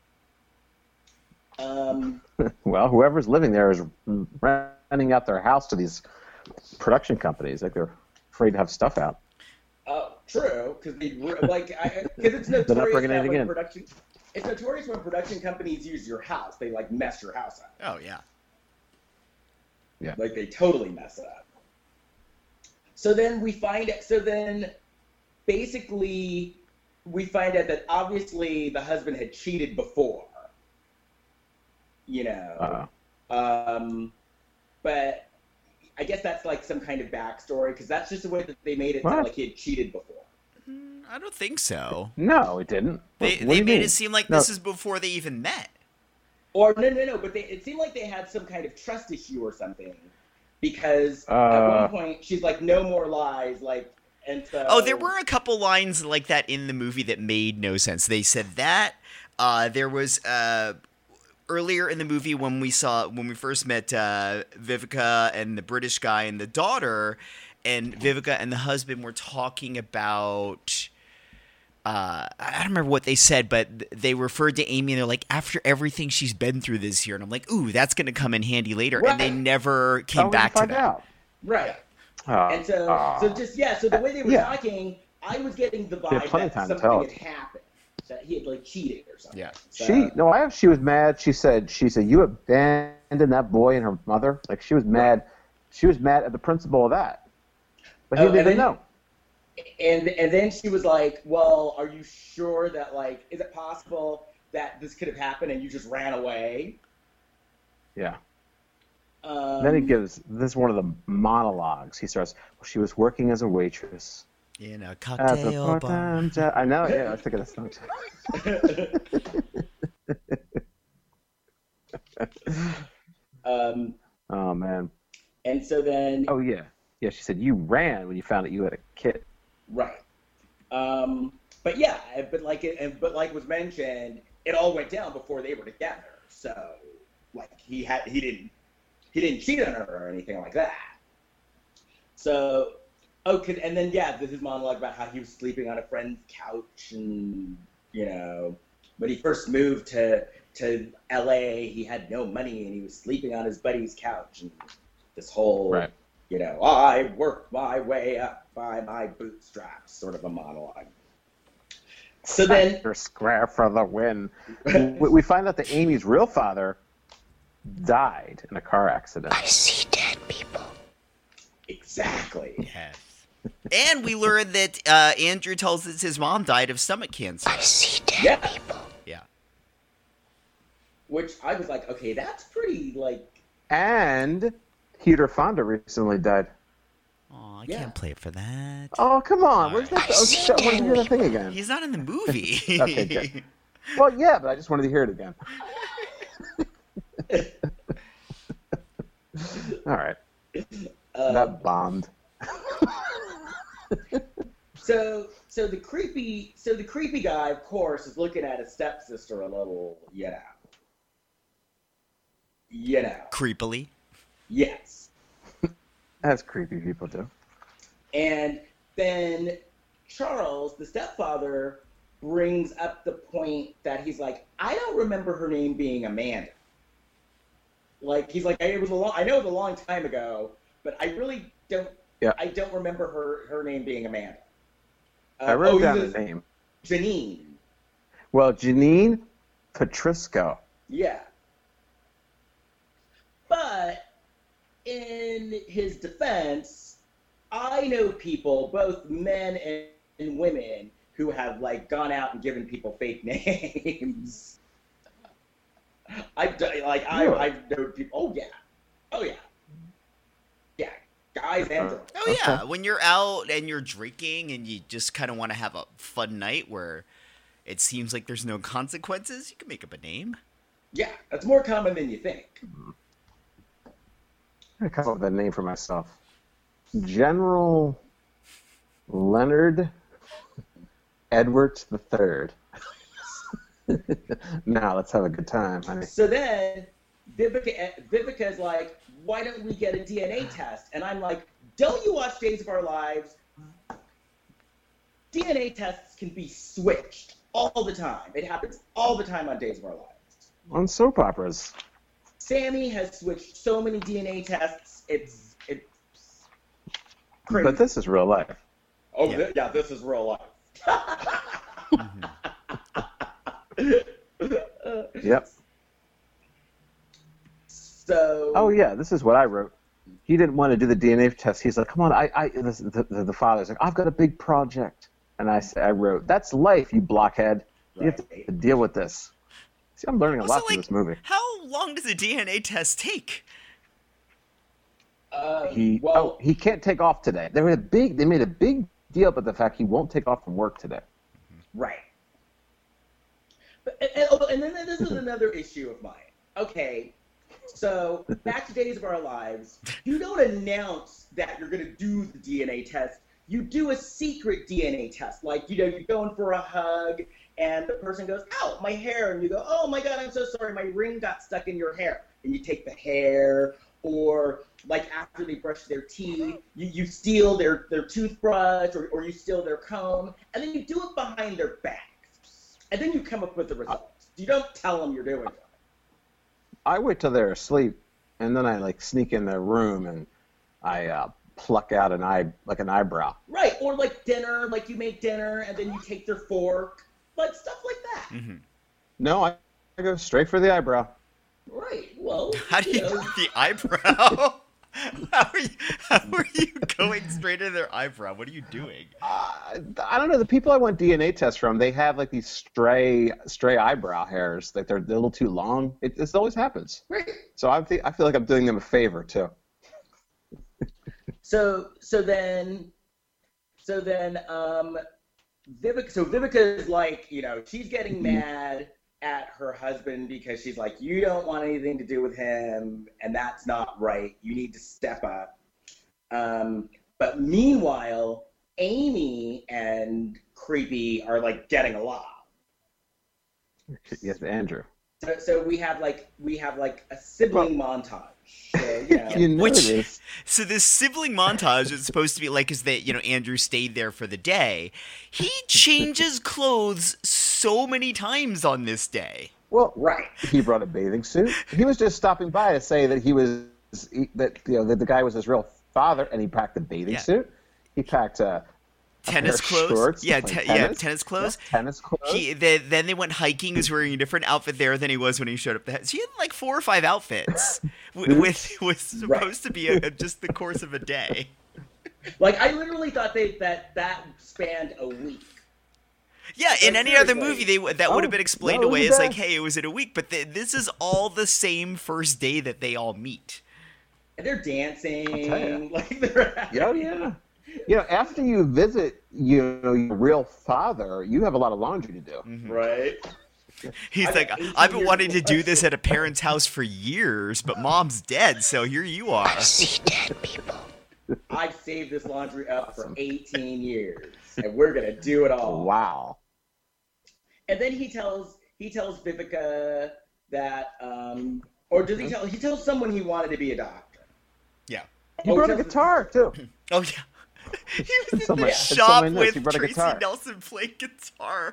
Um, Well, whoever's living there is renting out their house to these production companies. Like they're afraid to have stuff out. oh, true. Because they re- like because it's not notorious bringing that anything when in. production. It's notorious when production companies use your house. They like mess your house up. Oh yeah. Like they totally mess it up. So then we find it. So then, basically, we find out that obviously the husband had cheated before. You know. Uh, Um, but I guess that's like some kind of backstory because that's just the way that they made it What? sound like he had cheated before. I don't think so. no, it didn't. They What- what do they you made mean? it seem like No. this is before they even met. Or no, no, no. But they, it seemed like they had some kind of trust issue or something because at Uh. one point she's like, "No more lies," like, and so. Oh, there were a couple lines like that in the movie that made no sense. They said that. Uh, there was uh, earlier in the movie when we saw when we first met uh, Vivica and the British guy and the daughter, and Vivica and the husband were talking about. Uh, I don't remember what they said, but th- they referred to Amy and they're like, after everything she's been through this year. And I'm like, ooh, that's going to come in handy later. And they Right. never How came would back you to find that. out? Right. Oh, And so, oh. so just yeah. So the way they were Yeah. talking, I was getting the They had vibe plenty that of time to something tell had it. happened, that he had like cheated or something. Yeah. So- She no, I have. She was mad. She said. She said you abandoned that boy and her mother. Like she was mad. She was mad at the principal of that. But he Oh, didn't and even then- know. and and then she was like, "Well, are you sure that like, is it possible that this could have happened and you just ran away?" Yeah. Um, Then he gives this is one of the monologues. He starts. Well, she was working as a waitress In a at the cocktail bar. part-time job. I know. Yeah, I was thinking of song too. um, Oh man. and so then, Oh yeah. Yeah. She said you ran when you found out you had a kid. right. Um, but yeah, but like it, and but like was mentioned, it all went down before they were together. So like he had he didn't he didn't cheat on her or anything like that. So okay, and then yeah, this is monologue about how he was sleeping on a friend's couch, and you know, when he first moved to to L A, he had no money and he was sleeping on his buddy's couch, and this whole Right. you know, I worked my way up by my bootstraps, sort of a monologue. So then, Your square for the win. we, we find out that Amy's real father died in a car accident. exactly. Yes. And we learned that uh, Andrew tells us his mom died of stomach cancer. Yeah. Yeah. Which I was like, okay, that's pretty, like, And Peter Fonda recently died. Oh, I Yeah. can't play it for that. Oh, come on. Where's Alright. that? Oh, shit, I want to hear that thing again. He's not in the movie. Okay, good. Well, yeah, but I just wanted to hear it again. All right. um, That bombed. so, so the creepy, so the creepy guy, of course, is looking at his stepsister a little, you know, you know, Creepily. yes. As creepy people do. And then Charles, the stepfather, brings up the point that he's like, I don't remember her name being Amanda. Like he's like, it was a long, I know it was a long time ago, but I really don't. Yeah. I don't remember her her name being Amanda. Uh, I wrote oh, down he the says name. Janine. Well, Janine Petrisco. Yeah. But in his defense, I know people, both men and, and women, who have like gone out and given people fake names. I've done like I Really? I've known people. Oh yeah, oh yeah, yeah, guys and girls. Oh yeah, when you're out and you're drinking and you just kind of want to have a fun night where it seems like there's no consequences, you can make up a name. Yeah, that's more common than you think. I'm going to come up with a name for myself. General Leonard Edwards the Third. Now let's have a good time, honey. So then Vivica Vivica's like, why don't we get a D N A test? And I'm like, don't you watch Days of Our Lives? D N A tests can be switched all the time. It happens all the time on Days of Our Lives. On soap operas. Sammy has switched so many D N A tests. It's it's crazy. But this is real life. oh Yeah. thi- yeah, this is real life. Mm-hmm. Yep. So Oh yeah, this is what I wrote. He didn't want to do the D N A test. He's like, "Come on, I, I." This, the, the, the father's like, "I've got a big project," and I said, "I wrote, that's life, you blockhead. You have Right. to deal with this." See, I'm learning a Also, lot from like, this movie. how long does a D N A test take? uh, He well, oh he can't take off today. They were a big. They made a big deal about the fact he won't take off from work today. right. But, and, and, oh, and then this is another issue of mine. Okay, so back to Days of Our Lives, you don't announce that you're going to do the D N A test. You do a secret D N A test. Like, you know, you're going for a hug, and the person goes, ow, my hair. And you go, oh, my God, I'm so sorry. My ring got stuck in your hair. And you take the hair, or, like, after they brush their teeth, you, you steal their, their toothbrush, or, or you steal their comb, and then you do it behind their backs. And then you come up with the results. You don't tell them you're doing it. I wait till they're asleep, and then I like sneak in their room and I uh, pluck out an eye, like an eyebrow. Right, or like dinner, like you make dinner, and then you take their fork, like stuff like that. Mm-hmm. No, I, I go straight for the eyebrow. Right, well, How do you know, do the eyebrow? How are you, how are you going straight to their eyebrow? What are you doing? Uh, I don't know. The people I want D N A tests from, they have like these stray stray eyebrow hairs. Like they're, they're a little too long. It this always happens. Right. So I think I feel like I'm doing them a favor too. So so then so then um Vivica so Vivica is like, you know, she's getting mad at her husband because she's like, you don't want anything to do with him, and that's not right. You need to step up. Um, but meanwhile, Amy and Creepy are like getting along. Yes, Andrew. So, so we have like we have like a sibling Well, montage. So, you know, You know Which- it is. So this sibling montage is supposed to be like, is that, you know, Andrew stayed there for the day. He changes clothes so many times on this day. Well, right. he brought a bathing suit. He was just stopping by to say that he was he, that you know that the guy was his real father, and he packed a bathing Yeah. suit. He packed a, a Tennis pair of clothes. shorts, Yeah, like te- yeah, tennis. tennis clothes. Yeah, tennis clothes. He they, then they went hiking. He was wearing a different outfit there than he was when he showed up. The so he had like four or five outfits. with, with was supposed Right. to be a, a, just the course of a day. Like I literally thought they that that spanned a week. Yeah, in Like, any other seriously. movie, they w- that would have Oh, been explained no, it away was as a like, day. hey, it was in a week. But th- this is all the same first day that they all meet. And they're dancing. I'll tell ya. Like they're Yeah, yeah. You know, after you visit, you know, your real father, you have a lot of laundry to do. right. He's I've like, got eighteen I've been years wanting of to do this life. at a parent's house for years, but mom's dead, so here you are. I've saved this laundry up for eighteen years, and we're gonna do it all. Wow. And then he tells he tells Vivica that, um, or does he tell? He tells someone he wanted to be a doctor. Yeah. He Oh, brought a tells- guitar too. Oh yeah. He was in Someone- the it's shop someone else. with He brought a Tracy guitar. Nelson playing guitar.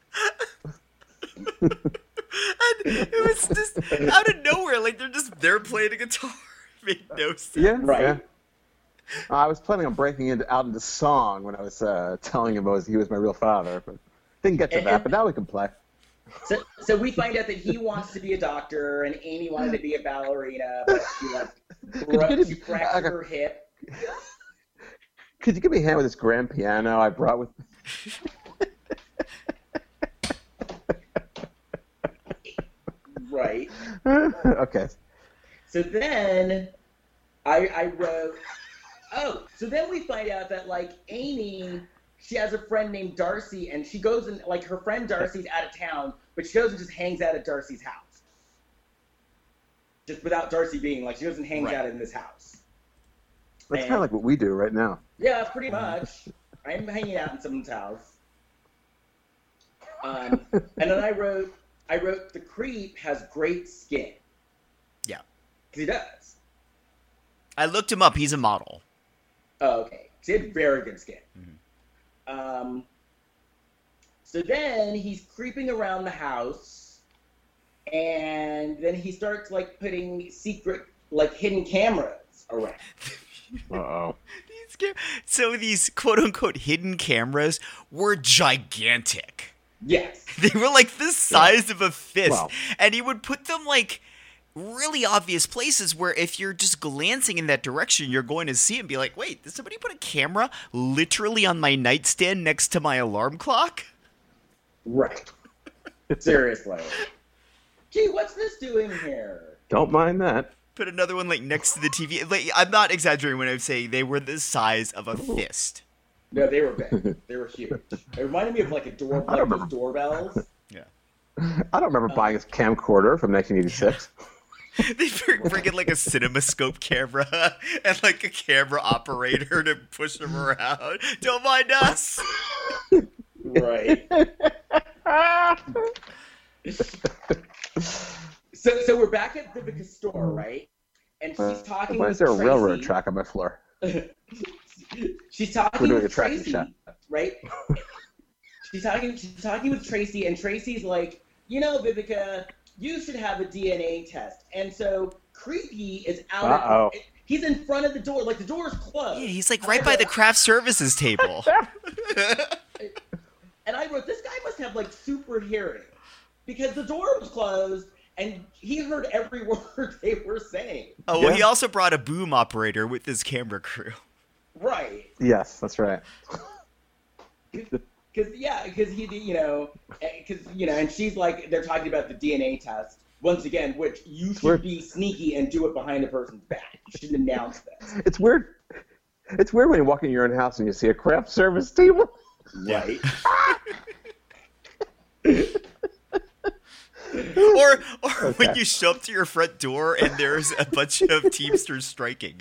And it was just out of nowhere, like they're just there playing a guitar. It made no sense. Yeah. Right. Yeah. I was planning on breaking into out into song when I was uh, telling him was, he was my real father, but didn't get to And- that. and- But now we can play. So, so we find out that he wants to be a doctor, and Amy wanted to be a ballerina, but she like you bro- get she it- fractured okay. her hip. Could you give me a hand with this grand piano I brought with me? Right. Okay. So then I, I wrote, oh, so then we find out that, like, Amy, she has a friend named Darcy, and she goes and, like, her friend Darcy's out of town, but she goes and just hangs out at Darcy's house. Just without Darcy being, like, she goes and hangs Right. out in this house. That's And- kind of like what we do right now. Yeah, pretty much. I'm hanging out in someone's house. Um, and then I wrote, I wrote, the creep has great skin. Yeah. Because he does. I looked him up. He's a model. Oh, okay. So he had very good skin. Um, so then he's creeping around the house, and then he starts, like, putting secret, like, hidden cameras around. Uh-oh. These ca- So these quote unquote hidden cameras were gigantic. Yes. They were like the size of a fist. Wow. And he would put them like really obvious places where if you're just glancing in that direction, you're going to see it and be like, wait, did somebody put a camera literally on my nightstand next to my alarm clock? Right. Seriously. Gee, what's this doing here? Don't mind that. Put another one like next to the T V. Like, I'm not exaggerating when I'm saying they were the size of a fist. No, they were big. They were huge. It reminded me of, like, a door, I like don't those remember. doorbells. Yeah. I don't remember buying a camcorder from nineteen eighty-six. They bring, bring in like a CinemaScope camera and like a camera operator to push them around. Don't mind us. Right. So, so we're back at Vivica's store, right? And she's talking Why with is there a Tracy. railroad track on my floor? She's talking We're doing with a tracking Tracy, shot. right? She's talking. She's talking with Tracy, and Tracy's like, you know, Vivica, you should have a D N A test. And so Creepy is out. Uh-oh. Of, he's in front of the door, like the door's closed. Yeah, he's like right by the craft services table. And I wrote, this guy must have like super hearing, because the door was closed, and he heard every word they were saying. Oh, well, Yeah. he also brought a boom operator with his camera crew. Right. Yes, that's right. Because, yeah, because he, you know, because, you know, and she's like, they're talking about the D N A test, once again, which you should Weird. be sneaky and do it behind a person's back. You shouldn't announce this. It's weird. It's weird when you walk in your own house and you see a craft service table. Right. Or, or when Okay. you show up to your front door and there's a bunch of Teamsters striking.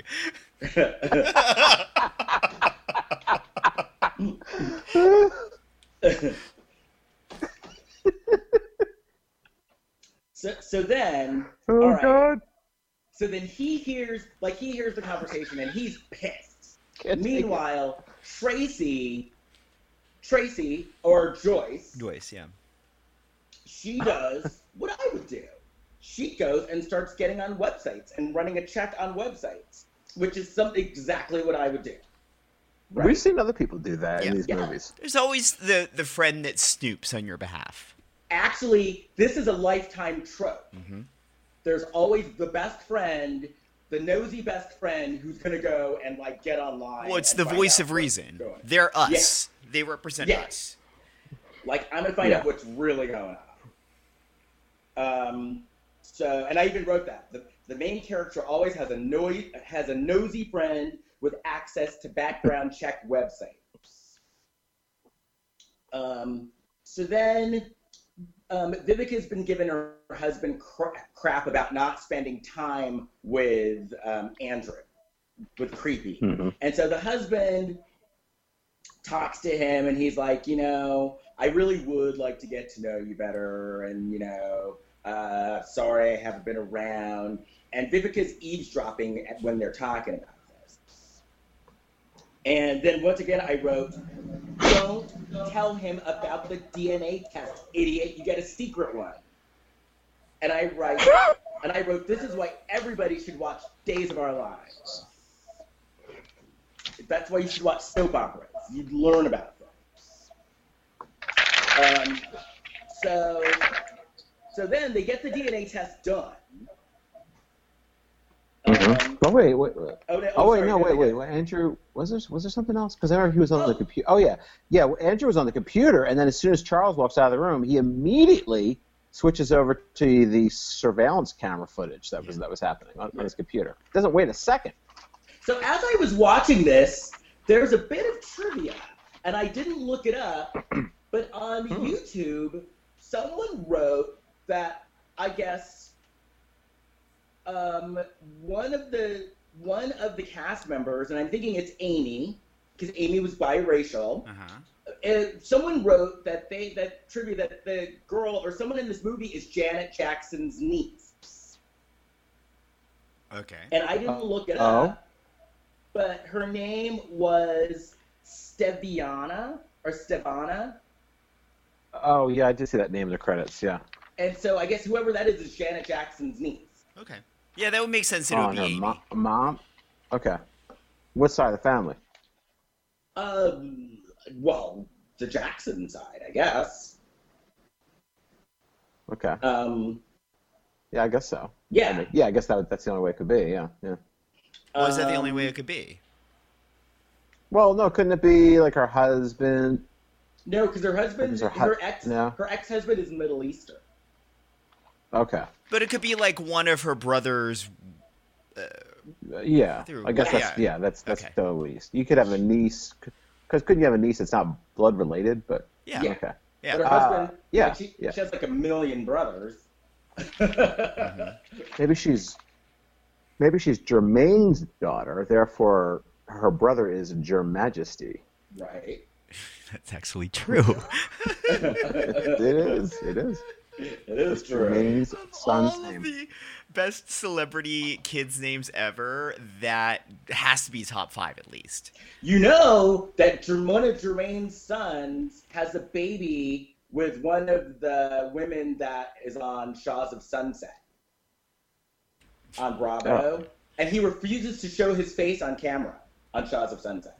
So, so then, Oh all right. God! So then he hears, like, he hears the conversation and he's pissed. Can't take it. Meanwhile, Tracy, Tracy, or Joyce, Joyce, yeah. she does what I would do. She goes and starts getting on websites and running a check on websites, which is something exactly what I would do. Right? We've seen other people do that Yeah. in these Yeah. movies. There's always the, the friend that snoops on your behalf. Actually, this is a lifetime trope. Mhm. There's always the best friend, the nosy best friend who's going to go and, like, get online. Well, it's and the find voice out of what's reason. going. They're us. They represent Yeah. us. Like, I'm going to find Yeah. out what's really going on. Um, so, and I even wrote that. The, the main character always has a, noise, has a nosy friend with access to background check websites. Um, so then um, Vivica's been giving her husband cra- crap about not spending time with um, Andrew, with Creepy. Mm-hmm. And so the husband talks to him, and he's like, you know, I really would like to get to know you better, and, you know, uh, sorry I haven't been around. And Vivica's eavesdropping at when they're talking about this. And then once again I wrote, don't tell him about the D N A test, idiot. You get a secret one. And I write, and I wrote, this is why everybody should watch Days of Our Lives. That's why you should watch soap operas. You'd learn about them. Um, so, so then they get the D N A test done. Mm-hmm. Um, Oh wait, wait, wait. oh, no, Oh wait, sorry, no, go wait, wait, ahead. wait. Andrew, was there was there something else? Because I remember he was on Oh. the computer. Oh yeah, yeah. well, Andrew was on the computer, and then as soon as Charles walks out of the room, he immediately switches over to the surveillance camera footage that was that was happening on, on his computer. Doesn't wait a second. So as I was watching this, there's a bit of trivia, and I didn't look it up, but on YouTube, someone wrote that, I guess, um, one of the one of the cast members, and I'm thinking it's Amy, because Amy was biracial. Uh-huh. Uh, someone wrote that they that trivia that the girl or someone in this movie is Janet Jackson's niece, Okay. and I didn't look it Oh. up, but her name was Steviana or Stevana, Oh yeah, I did see that name in the credits. Yeah. and so I guess whoever that is is Janet Jackson's niece. Okay. Yeah, that would make sense that it Oh, would be her Amy. mo- mom. Okay. What side of the family? Um, well, the Jackson side, I guess. Okay. Um, Yeah, I guess so. I yeah. mean, yeah, I guess that would- that's the only way it could be. Yeah, yeah. Well, is that the only Um, way it could be? Well, no, couldn't it be like her husband? No, because her husband, Is her her, hu- ex, no. her ex-husband is Middle Eastern. Okay. But it could be like one of her brothers. Uh, yeah, Through- I guess yeah. that's yeah, that's that's Okay. the least. You could have a niece, because couldn't you have a niece that's not blood related? But Yeah. Yeah. okay. Yeah. But her Uh, husband, yeah, like, she, yeah. she has like a million brothers. Maybe she's maybe she's Germain's daughter. Therefore, her brother is Your Majesty. Right. That's actually true. It is. It is. It is true. Germain's son's All of name. the best celebrity kids' names ever. That has to be top five at least. You know that Jer- one of Jermaine's sons has a baby with one of the women that is on Shaws of Sunset on Bravo, Oh. and he refuses to show his face on camera on Shaws of Sunset.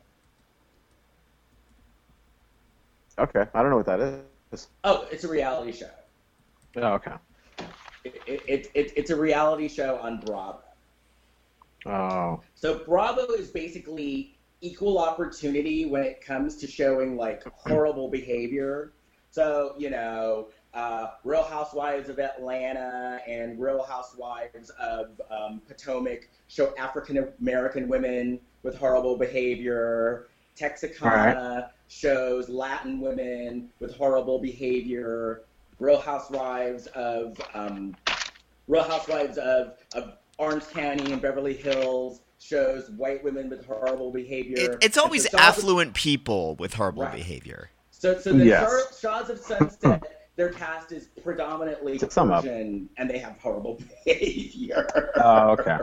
Okay, I don't know what that is. Oh, it's a reality show. Oh, okay. It, it, it, it's a reality show on Bravo. Oh. So Bravo is basically equal opportunity when it comes to showing like horrible behavior. So, you know, uh, Real Housewives of Atlanta and Real Housewives of um, Potomac show African American women with horrible behavior. Texarkana right. shows Latin women with horrible behavior. Real Housewives of um, Real Housewives of, of Orange County and Beverly Hills shows white women with horrible behavior. It, it's always so affluent of, people with horrible right. behavior. So, so the yes. Shahs of Sunset, their cast is predominantly Persian, and they have horrible behavior. Oh, okay.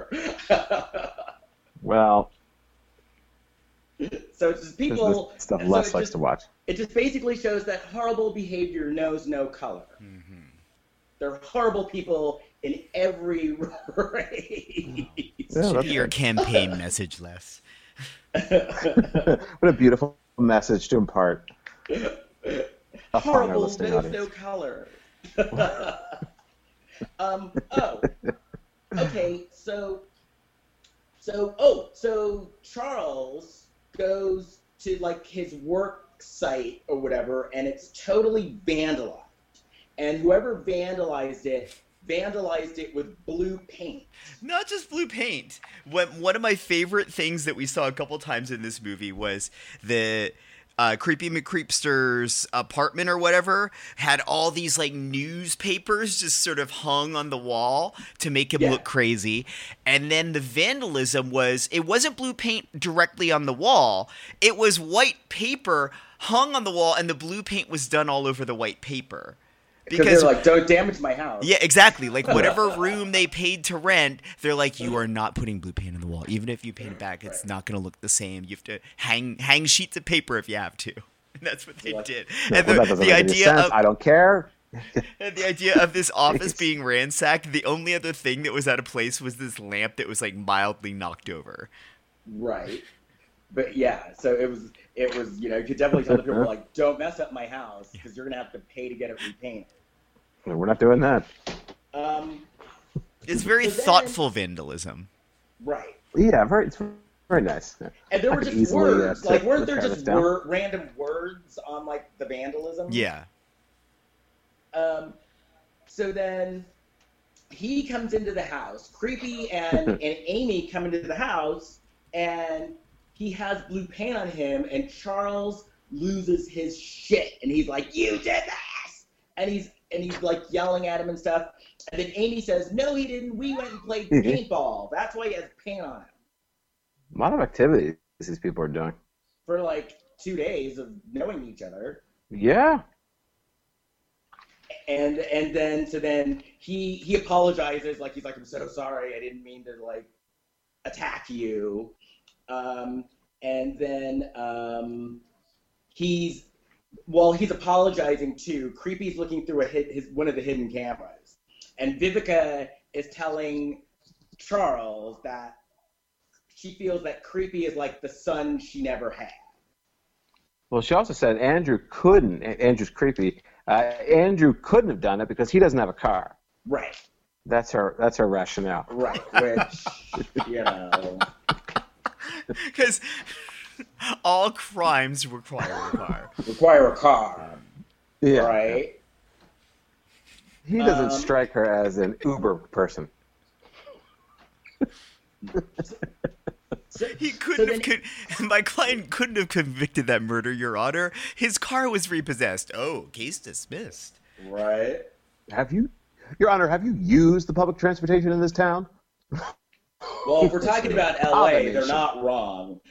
Well, so it's just people. This stuff so Les likes just, to watch. It just basically shows that horrible behavior knows no color. Mm-hmm. They're horrible people in every race. Yeah, your campaign message, Les. What a beautiful message to impart. Horrible knows no color. um. Oh. Okay. So. So. Oh. So Charles goes to like his work site or whatever, and it's totally vandalized. And whoever vandalized it, vandalized it with blue paint. Not just blue paint. What, one of my favorite things that we saw a couple times in this movie was the uh, Creepy McCreepster's apartment or whatever had all these like newspapers just sort of hung on the wall to make him yeah. look crazy. And then the vandalism was, it wasn't blue paint directly on the wall. It was white paper hung on the wall, and the blue paint was done all over the white paper. Because they're like, don't damage my house. Yeah, exactly. Like, whatever room they paid to rent, they're like, you are not putting blue paint on the wall. Even if you paint it back, it's right. not going to look the same. You have to hang hang sheets of paper if you have to. And that's what they did. No, and well, the, the idea of I don't care. And the idea of this office being ransacked, the only other thing that was out of place was this lamp that was like mildly knocked over. Right. But yeah, so it was, it was, you know, you could definitely tell the people like, don't mess up my house because you're going to have to pay to get it repainted. We're not doing that. Um, it's very so then, thoughtful vandalism. Right. Yeah, very, it's very nice. And there I were just easily, words, uh, like weren't there just word, random words on like the vandalism? Yeah. Um, so then he comes into the house. Creepy and, and Amy come into the house, and he has blue paint on him, and Charles loses his shit, and he's like, "You did this!" And he's and he's like yelling at him and stuff. And then Amy says, "No, he didn't. We went and played paintball. That's why he has paint on him." A lot of activities these people are doing for like two days of knowing each other. Yeah. And and then so then he he apologizes, like he's like, "I'm so sorry. I didn't mean to like attack you." Um, and then um, he's well, he's apologizing too. Creepy's looking through a hit, his one of the hidden cameras, and Vivica is telling Charles that she feels that Creepy is like the son she never had. Well, she also said Andrew couldn't. Andrew's creepy. Uh, Andrew couldn't have done it because he doesn't have a car. Right. That's her. That's her rationale. Right. Which you know. Because all crimes require a car. Require a car. Yeah. Right. He doesn't um, strike her as an Uber person. So, he couldn't so have. Con- my client couldn't have convicted that murder, Your Honor. His car was repossessed. Oh, case dismissed. Right. Have you, Your Honor? Have you used the public transportation in this town? Well, if we're talking about L A, they're not wrong.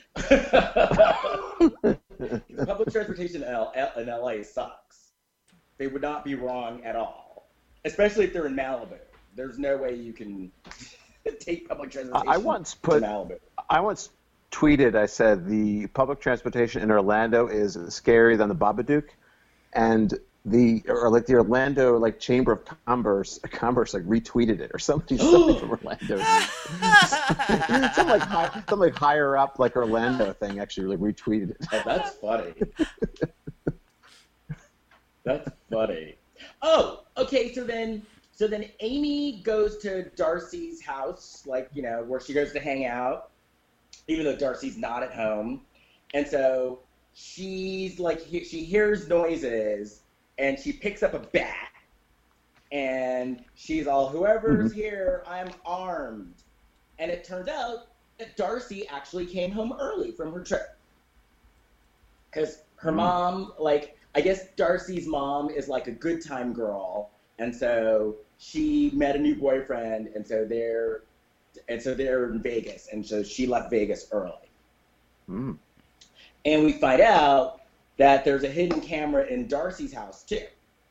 Public transportation in L A sucks. They would not be wrong at all, especially if they're in Malibu. There's no way you can take public transportation I once put, to Malibu. I once tweeted, I said, the public transportation in Orlando is scarier than the Babadook, and the or like the Orlando like Chamber of Commerce Commerce like retweeted it or something, something from Orlando. some like high, some like higher up like Orlando thing actually like retweeted it. Oh, that's funny. That's funny. Oh, okay. So then, so then Amy goes to Darcy's house, like, you know, where she goes to hang out, even though Darcy's not at home. And so she's like, he, she hears noises, and she picks up a bat. And she's all, whoever's Mm-hmm. here, I'm armed. And it turns out that Darcy actually came home early from her trip. Because her Mm. mom, like, I guess Darcy's mom is like a good time girl. And so she met a new boyfriend, and so they're and so they're in Vegas, and so she left Vegas early. Mm. And we find out that there's a hidden camera in Darcy's house too.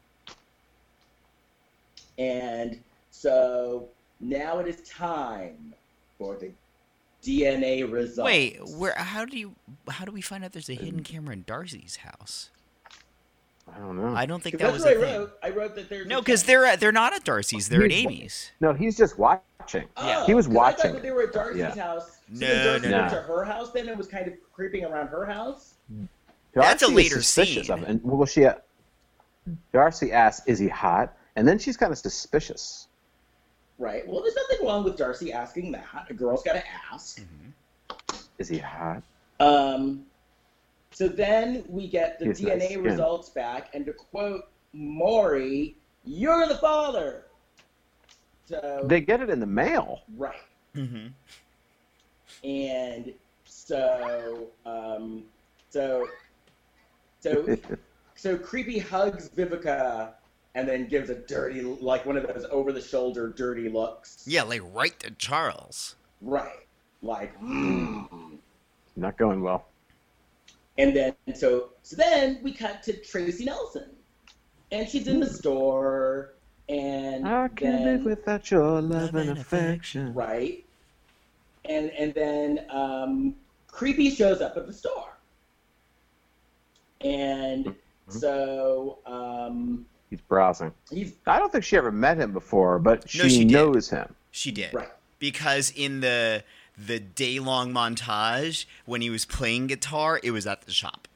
And so now it is time for the D N A results. Wait, where? How do you? How do we find out there's a hidden camera in Darcy's house? I don't know. I don't think 'Cause that that's was what a I thing. wrote. I wrote that there's No, a because camera. they're at, they're not at Darcy's. They're at He's- Amy's. No, he's just watching. Oh, He was 'cause I watching. thought that they were at Darcy's Yeah. house. So No, then Darcy no, went no. to her house then and was kind of creeping around her house. That's a Darcy is later suspicious scene. of it. And well, she, uh, Darcy asks, "Is he hot?" And then she's kind of suspicious. Right. Well, there's nothing wrong with Darcy asking that. A girl's got to ask. Is he hot? Um, so then we get the He has D N A nice skin. results back, and to quote Maury, "You're the father." So They get it in the mail. right, Mm-hmm. and so um, so so so creepy hugs Vivica, and then gives a dirty, like one of those over-the-shoulder dirty looks. Yeah, like right to Charles. Right. Like, mm. Not going well. And then, so, so then we cut to Tracy Nelson. And she's in the store, and I can't then, live without your love Love and and affection. right? And, and then um, Creepy shows up at the store. And so um, He's browsing. he's, I don't think she ever met him before, but she, No, she did. knows him. She did. right. Because in the the day long montage when he was playing guitar, it was at the shop.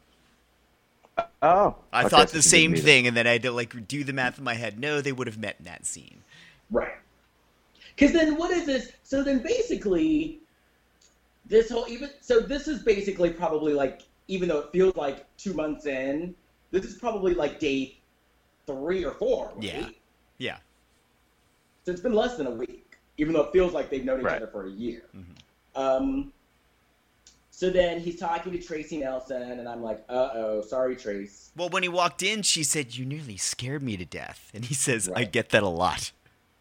Oh. I okay, thought so the she same didn't meet him. thing, and then I had to like do the math in my head. No, they would have met in that scene. Right. Because then what is this? So then basically, this whole even so this is basically probably like, even though it feels like two months in, this is probably like day three or four. Right? Yeah. Yeah. So it's been less than a week, even though it feels like they've known each Right. other for a year. Mhm. Um. So then he's talking to Tracy Nelson, and I'm like, uh oh, sorry, Trace. Well, when he walked in, she said, "You nearly scared me to death," and he says, "I Right. get that a lot."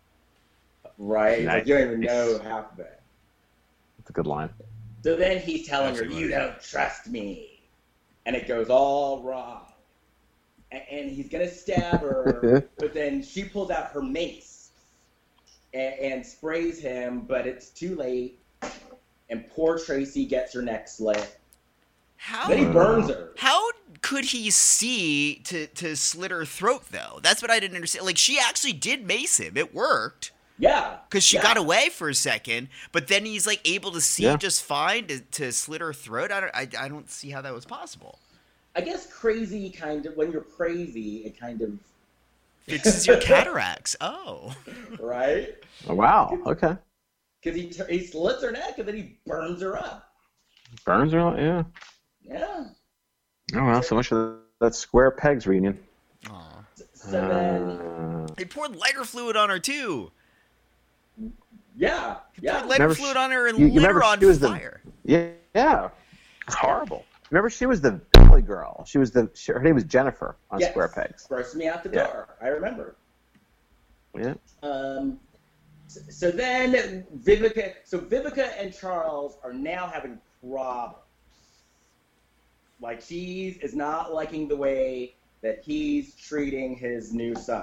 Right? Nice. Like, you don't even know half of it. That's a good line. So then he's telling her, Absolutely. "You don't trust me," and it goes all wrong. A- And he's gonna stab her, but then she pulls out her mace and, and sprays him, but it's too late. And poor Tracy gets her neck slit. How? Then he burns her. How could he see to to slit her throat though? That's what I didn't understand. Like she actually did mace him. It worked. Yeah, Because she yeah. got away for a second, but then he's like able to see Yeah. just fine to, to slit her throat. I don't, I, I don't see how that was possible. I guess crazy kind of, when you're crazy, it kind of, Fixes your cataracts. Oh. right? Oh, wow. Okay. Because he, t- he slits her neck and then he burns her up. Burns are, yeah. Yeah. Oh, well, so much for that Square Pegs reunion. Aw. So then, Uh, They poured lighter fluid on her too. yeah, yeah. Poured lighter Remember fluid she- on her and you- you lit her remember on she was the- fire. yeah. Yeah. It's horrible. Remember, she was the Valley girl. She was the, she, her name was Jennifer on Yes. Square Pegs. Grossed me out the Yeah. door. I remember. Yeah. Um, so, so then Vivica, so Vivica and Charles are now having problems. Like she is not liking the way that he's treating his new son.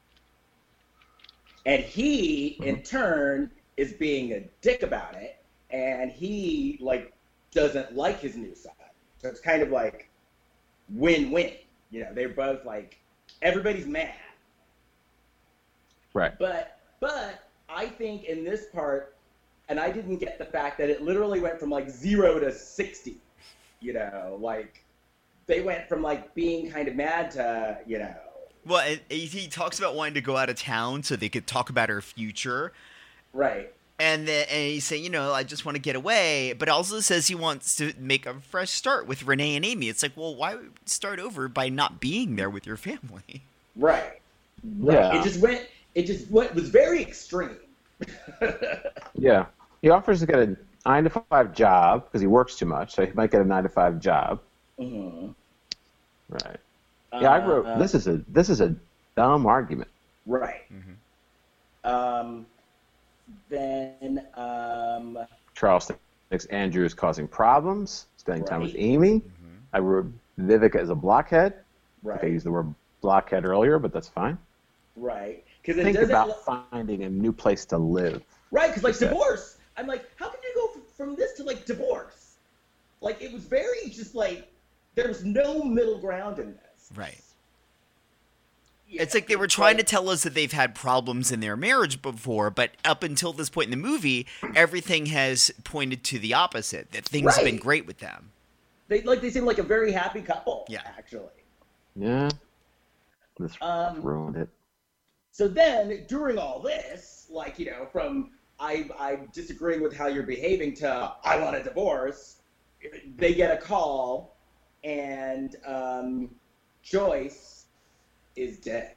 And he, in turn, is being a dick about it, and he, like, doesn't like his new son. So it's kind of like win-win. You know, they're both like, everybody's mad. Right. But but I think in this part, and I didn't get the fact that it literally went from like zero to sixty. You know, like they went from like being kind of mad to, you know, Well, and he talks about wanting to go out of town so they could talk about her future. Right. And then and he's saying, you know, I just want to get away, but also says he wants to make a fresh start with Renee and Amy. It's like, well, why start over by not being there with your family? Right. Yeah. It just went. It just went. Was very extreme. Yeah. He offers to get a nine to five job because he works too much, so he might get a nine to five job. Mm-hmm. Right. Yeah, I wrote. Uh, This is a this is a dumb argument. Right. Mm-hmm. Um. Then. Um. Charles thinks Andrew is causing problems, spending time with Right. Amy. Mm-hmm. I wrote Vivica as a blockhead. Right. I used the word blockhead earlier, but that's fine. Right. Because it Think doesn't. about finding a new place to live. Right. Because like Okay. divorce. I'm like, how can you go f- from this to like divorce? Like it was very just like there was no middle ground in this. Right. Yeah, It's like they were trying to like- tell us that they've had problems in their marriage before, but up until this point in the movie, everything has pointed to the opposite, that things have been Right. great with them. They like they seem like a very happy couple. Yeah. Actually. Yeah. This Um, ruined it. So then, during all this, like, you know, from I, I'm disagreeing with how you're behaving to I want a divorce, they get a call, and um, Joyce is dead.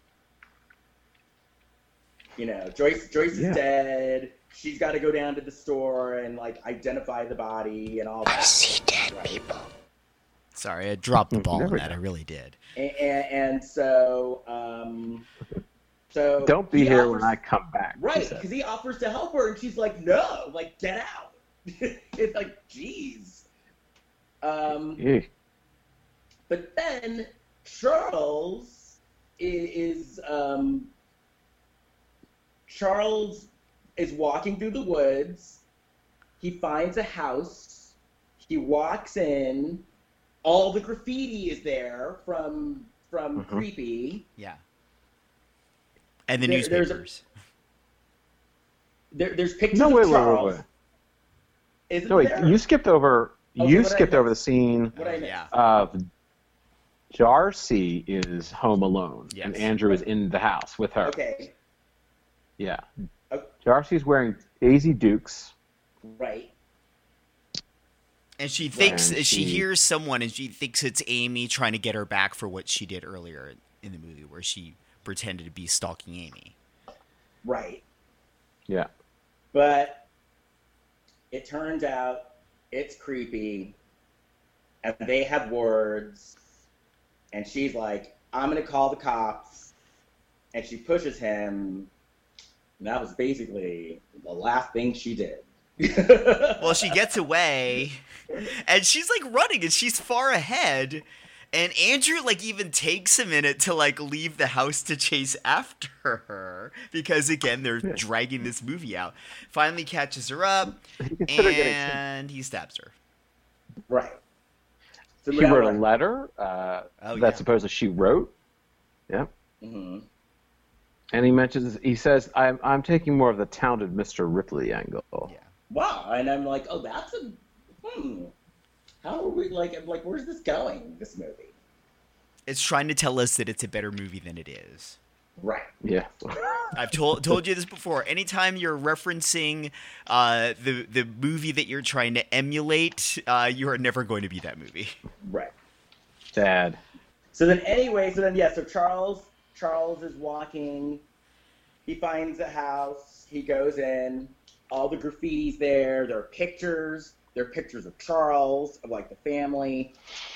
You know, Joyce Joyce Yeah. is dead. She's got to go down to the store and, like, identify the body and all that. I see dead right? people. Sorry, I dropped the Hmm, ball on never that. know. I really did. And, and, and so, um, so Don't be he here offers- when I come back. she Right, said. because he offers to help her, and she's like, "No, like get out." It's like, jeez. Um, Eek. but then Charles is, is um, Charles is walking through the woods. He finds a house. He walks in. All the graffiti is there from from Mhm. Creepy. Yeah. And the There- there's a- newspapers. There, there's pictures No, of wait, wait, wait, Charles. wait. Isn't No, wait, there? you skipped over. Oh, you what did I skipped over the miss? scene What I Oh, miss? yeah. of Darcy is home alone, Yes. and Andrew is in the house with her. Okay, Yeah. Oh. Darcy's wearing Daisy Dukes. right. And she thinks And she, she- hears someone, and she thinks it's Amy trying to get her back for what she did earlier in the movie, where she pretended to be stalking Amy. Right. Yeah. But it turns out it's Creepy, and they have words, and she's like, I'm going to call the cops, and she pushes him, and that was basically the last thing she did. Well, she gets away, and she's like running, and she's far ahead. And Andrew like even takes a minute to like leave the house to chase after her because again they're Yeah. dragging this movie out. Finally catches her up, He considered getting and he stabs her. Right. So She now wrote a what? letter uh, Oh, that yeah. supposedly she wrote. Yeah. Mhm. And he mentions, he says, I'm, I'm taking more of the talented Mister Ripley angle. Yeah. Wow. And I'm like, oh, that's a, hmm. How are we, like, I'm like, where's this going, this movie? It's trying to tell us that it's a better movie than it is. Right. Yeah. I've told told you this before. Anytime you're referencing uh, the the movie that you're trying to emulate, uh, you are never going to be that movie. Right. Dad. So then, anyway, so then, yeah, so Charles, Charles is walking. He finds a house. He goes in. All the graffiti's there. There are pictures. There are pictures of Charles, of, like, the family.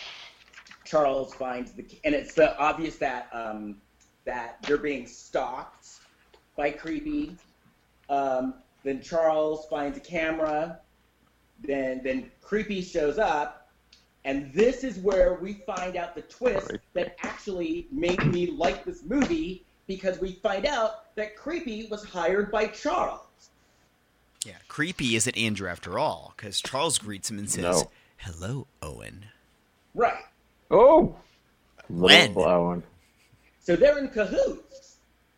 Charles finds the... And it's uh, obvious that um, that they're being stalked by Creepy. Um, then Charles finds a camera. Then, then Creepy shows up. And this is where we find out the twist that actually made me like this movie, because we find out that Creepy was hired by Charles. Yeah, creepy isn't Andrew after all, because Charles greets him and says, No. "Hello, Owen." Right. Oh! When? Little Owen. So they're in cahoots.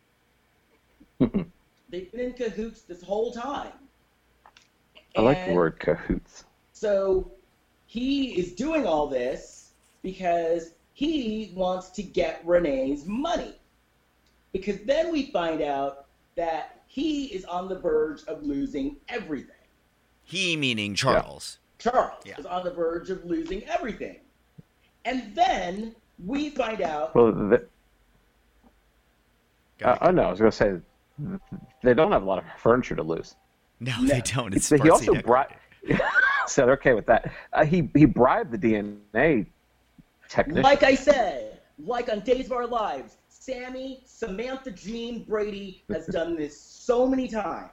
They've been in cahoots this whole time. I like the And word cahoots. So he is doing all this because he wants to get Renee's money. Because then we find out that he is on the verge of losing everything. He meaning Charles. Yeah. Charles yeah. is on the verge of losing everything. And then we find out... Well, the, uh, oh, no, I was going to say, they don't have a lot of furniture to lose. No, no. they don't. It's he also bribed... So they're okay with that. Uh, he, he bribed the D N A technician. Like I said, like on Days of Our Lives, Sammy, Samantha Jean Brady has done this so many times.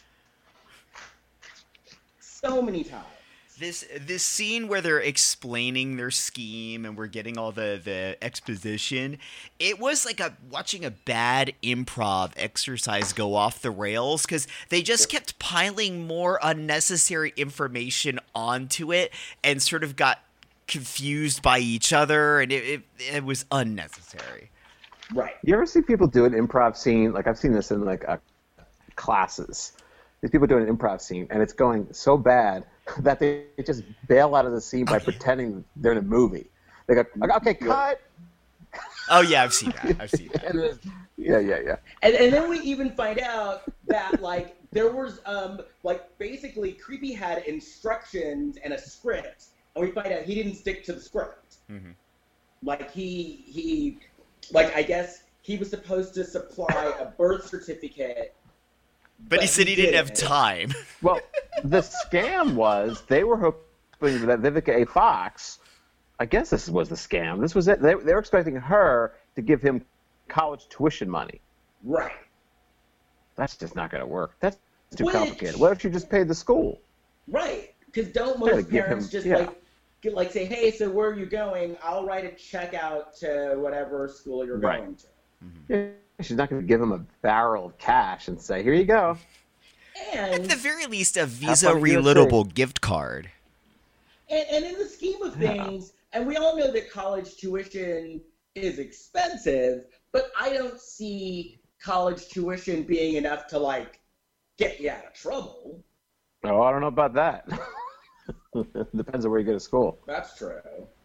So many times. This this scene where they're explaining their scheme and we're getting all the, the exposition, it was like a watching a bad improv exercise go off the rails because they just kept piling more unnecessary information onto it and sort of got confused by each other, and it, it, it was unnecessary. Right. You ever see people do an improv scene? Like I've seen this in like uh, classes. These people do an improv scene, and it's going so bad that they just bail out of the scene by pretending they're in a movie. They go, okay, cut. Oh yeah, I've seen that. I've seen that. yeah, yeah, yeah. And and then we even find out that like there was um like basically Creepy had instructions and a script, and we find out he didn't stick to the script. Mm-hmm. Like he he like I guess he was supposed to supply a birth certificate. But, but he said he, he didn't have time. Well, the scam was they were hoping that Vivica A. Fox, I guess this was the scam. This was it. They, they were expecting her to give him college tuition money. Right. That's just not going to work. That's too Which, complicated. What if you just paid the school? Right. Because don't most parents him, just yeah. like get, like say, hey, so where are you going? I'll write a check out to whatever school you're right. going to. Mm-hmm. Yeah. She's not going to give him a barrel of cash and say, here you go. And at the very least, a Visa reloadable gift card. And, and in the scheme of things, yeah. and we all know that college tuition is expensive, but I don't see college tuition being enough to, like, get you out of trouble. Oh, I don't know about that. Depends on where you go to school. That's true.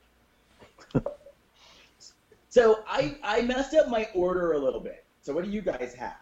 So I, I messed up my order a little bit. So what do you guys have?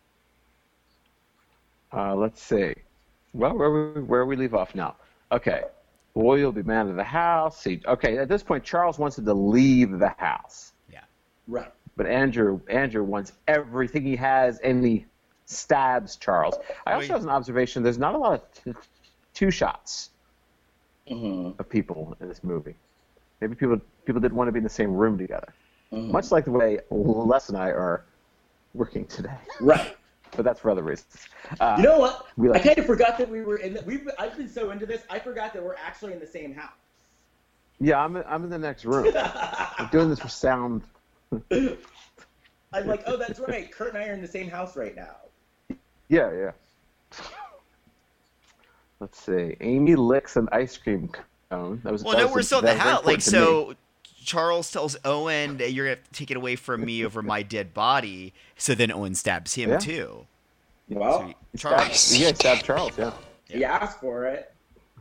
Uh, let's see. Well, where we, where we leave off now. Okay. Boy will be man of the house. He, okay, at this point, Charles wants him to leave the house. Yeah. Right. But Andrew Andrew wants everything he has, and he stabs Charles. I also Wait. have an observation. There's not a lot of t- two shots mm-hmm. of people in this movie. Maybe people people didn't want to be in the same room together. Mm-hmm. Much like the way Les and I are working today. Right. But that's for other reasons. Uh, you know what? Like, I kind of forgot that we were in. The, we've. I've been so into this. I forgot that we're actually in the same house. Yeah, I'm. In, I'm in the next room. I'm doing this for sound. I'm like, oh, that's right. Kurt and I are in the same house right now. Yeah, yeah. Let's see. Amy licks an ice cream cone. That was. Well, that no, was we're a, still in the house. Like so. Me. Charles tells Owen that you're going to take it away from me over my dead body. So then Owen stabs him, yeah. too. Well, so he, Charles. Yeah, stabbed Charles, yeah. He asked for it.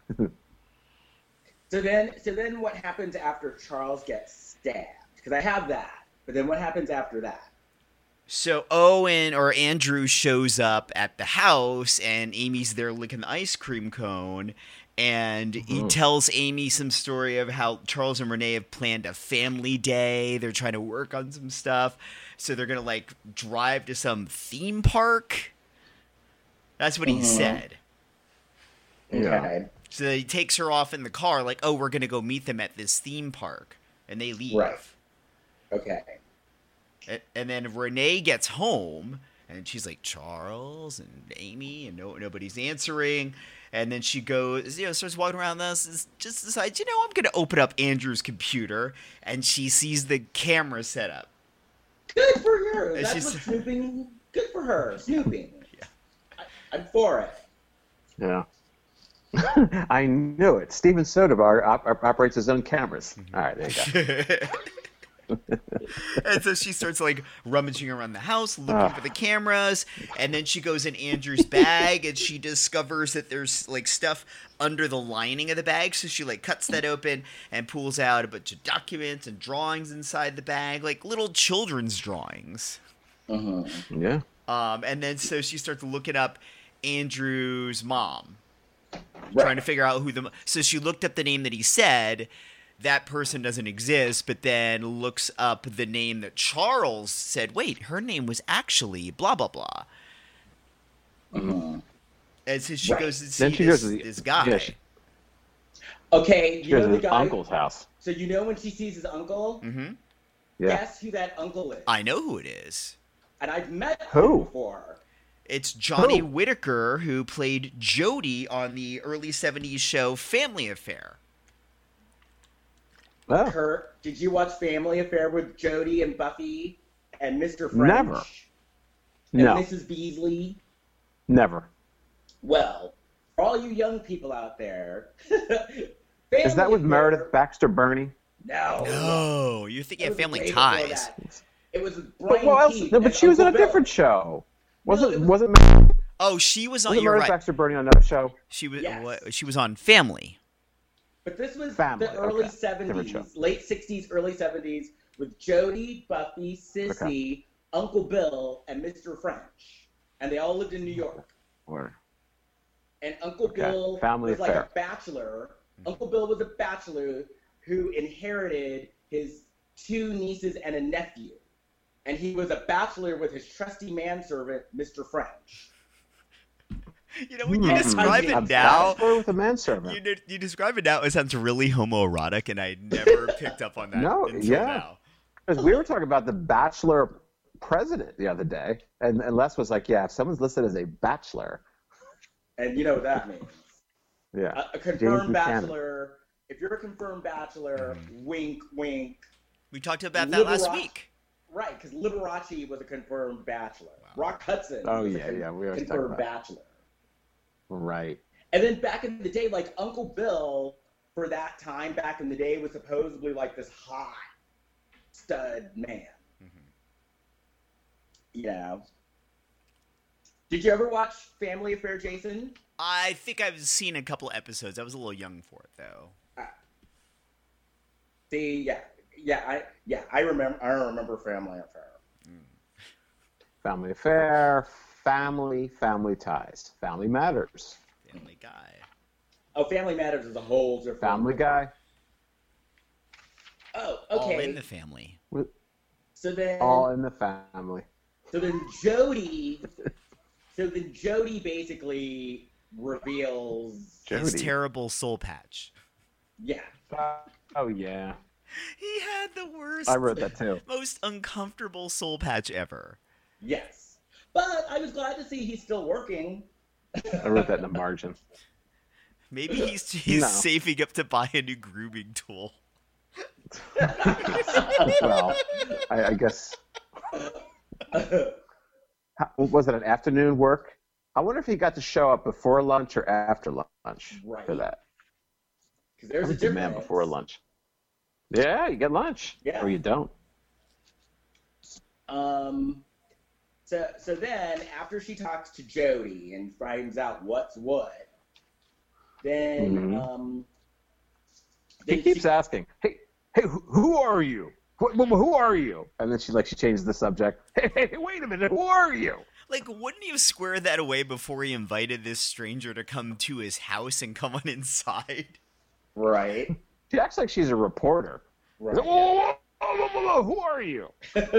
so then so then what happens after Charles gets stabbed? Because I have that. But then what happens after that? So Owen or Andrew shows up at the house, and Amy's there licking the ice cream cone. And he tells Amy some story of how Charles and Renee have planned a family day. They're trying to work on some stuff. So they're going to, like, drive to some theme park. That's what he mm-hmm. said. Okay. Yeah. So he takes her off in the car, like, oh, we're going to go meet them at this theme park. And they leave. Right. Okay. And, and then Renee gets home, and she's like, Charles and Amy, and no, nobody's answering. And then she goes, you know, starts walking around this, just decides, you know, I'm going to open up Andrew's computer, and she sees the camera set up. Good for her. And That's she's, what snooping, good for her, snooping. Yeah. I, I'm for it. Yeah. I knew it. Steven Soderbergh op- op- operates his own cameras. Mm-hmm. All right, there you And so she starts like rummaging around the house, looking Ah. for the cameras, and then she goes in Andrew's bag and she discovers that there's like stuff under the lining of the bag. So she like cuts that open and pulls out a bunch of documents and drawings inside the bag, like little children's drawings. Mm-hmm. Yeah. Um, and then so she starts looking up Andrew's mom, Right. trying to figure out who the. So she looked up the name that he said. That person doesn't exist, but then looks up the name that Charles said. Wait, her name was actually blah blah blah. Mm-hmm. And so she Right. goes to see Then she this, goes to the- this guy. yeah, she- Okay, She you goes know to the his guy. uncle's house. So you know when she sees his uncle? hmm Yeah. Guess who that uncle is? I know who it is. And I've met Who? him before. It's Johnny Who? Whitaker, who played Jody on the early seventies show Family Affair. Oh. Kurt, did you watch Family Affair with Jody and Buffy and Mister French? Never. And No. Missus Beasley? Never. Well, for all you young people out there, Is that with Affair- Meredith Baxter Burney? No. No, you're thinking It of was Family way before Ties. that. It was with But Brian what else? Keith No, but and she was in a Uncle Bill. different show. Wasn't it was- wasn't Meredith Oh, she was on. wasn't You're Meredith right. Baxter Burney on another show? She was. Yes. What, she was on Family. But this was Family, the early okay. Different show. seventies, late sixties, early seventies, with Jody, Buffy, Sissy, Uncle Bill, and Mister French. And they all lived in New York. Or And Uncle Okay. Bill Family was like affair. a bachelor. Uncle Bill was a bachelor who inherited his two nieces and a nephew. And he was a bachelor with his trusty manservant, Mister French. You know, when you Hmm. describe A it a now, bachelor with a manservant. you, de- you describe it now, it sounds really homoerotic, and I never picked up on that No, until yeah. now. Because we were talking about the bachelor president the other day, and, and Les was like, "Yeah, if someone's listed as a bachelor, And you know what that means. yeah, A, a James confirmed Buchanan. bachelor. If you're a confirmed bachelor, Mm-hmm. wink, wink. We talked about that last Liberace- week. Right, because Liberace was a confirmed bachelor. Wow. Rock Hudson Oh, was a yeah, con- yeah, we always talk confirmed about bachelor. right." And then back in the day, like Uncle Bill, for that time back in the day, was supposedly like this hot stud man. Mhm. You know. Did you ever watch Family Affair, Jason? I think I've seen a couple episodes. I was a little young for it, though. See, yeah, yeah, I yeah, I remember. I remember Family Affair. Family affair, family, family ties, family matters, Family Guy. Oh, Family Matters is a whole different. Family Guy. Oh, All okay. in the family. So then, All in the family. so then Jody, so then Jody basically reveals, His Jody. terrible soul patch. yeah, Oh yeah, He had the worst, I wrote that too. most uncomfortable soul patch ever. yes. But I was glad to see he's still working. I wrote that in the margin. Maybe he's he's No. saving up to buy a new grooming tool. Well, I, I guess. How, was it an afternoon work? I wonder if he got to show up before lunch or after lunch Right. for that. Because there's I a would demand difference. before lunch. Yeah, you get lunch. Yeah. Or you don't. Um, so so then after she talks to Jody and finds out what's what, then Mhm. um, He then keeps she, asking, "Hey, hey, who, who are you? Wh- wh- Who are you?" And then she like she changes the subject. Hey, hey, wait a minute, who are you? Like, wouldn't he have squared that away before he invited this stranger to come to his house and come on inside? right, She acts like she's a reporter. right. Whoa, whoa, whoa, whoa, whoa, whoa, who are you?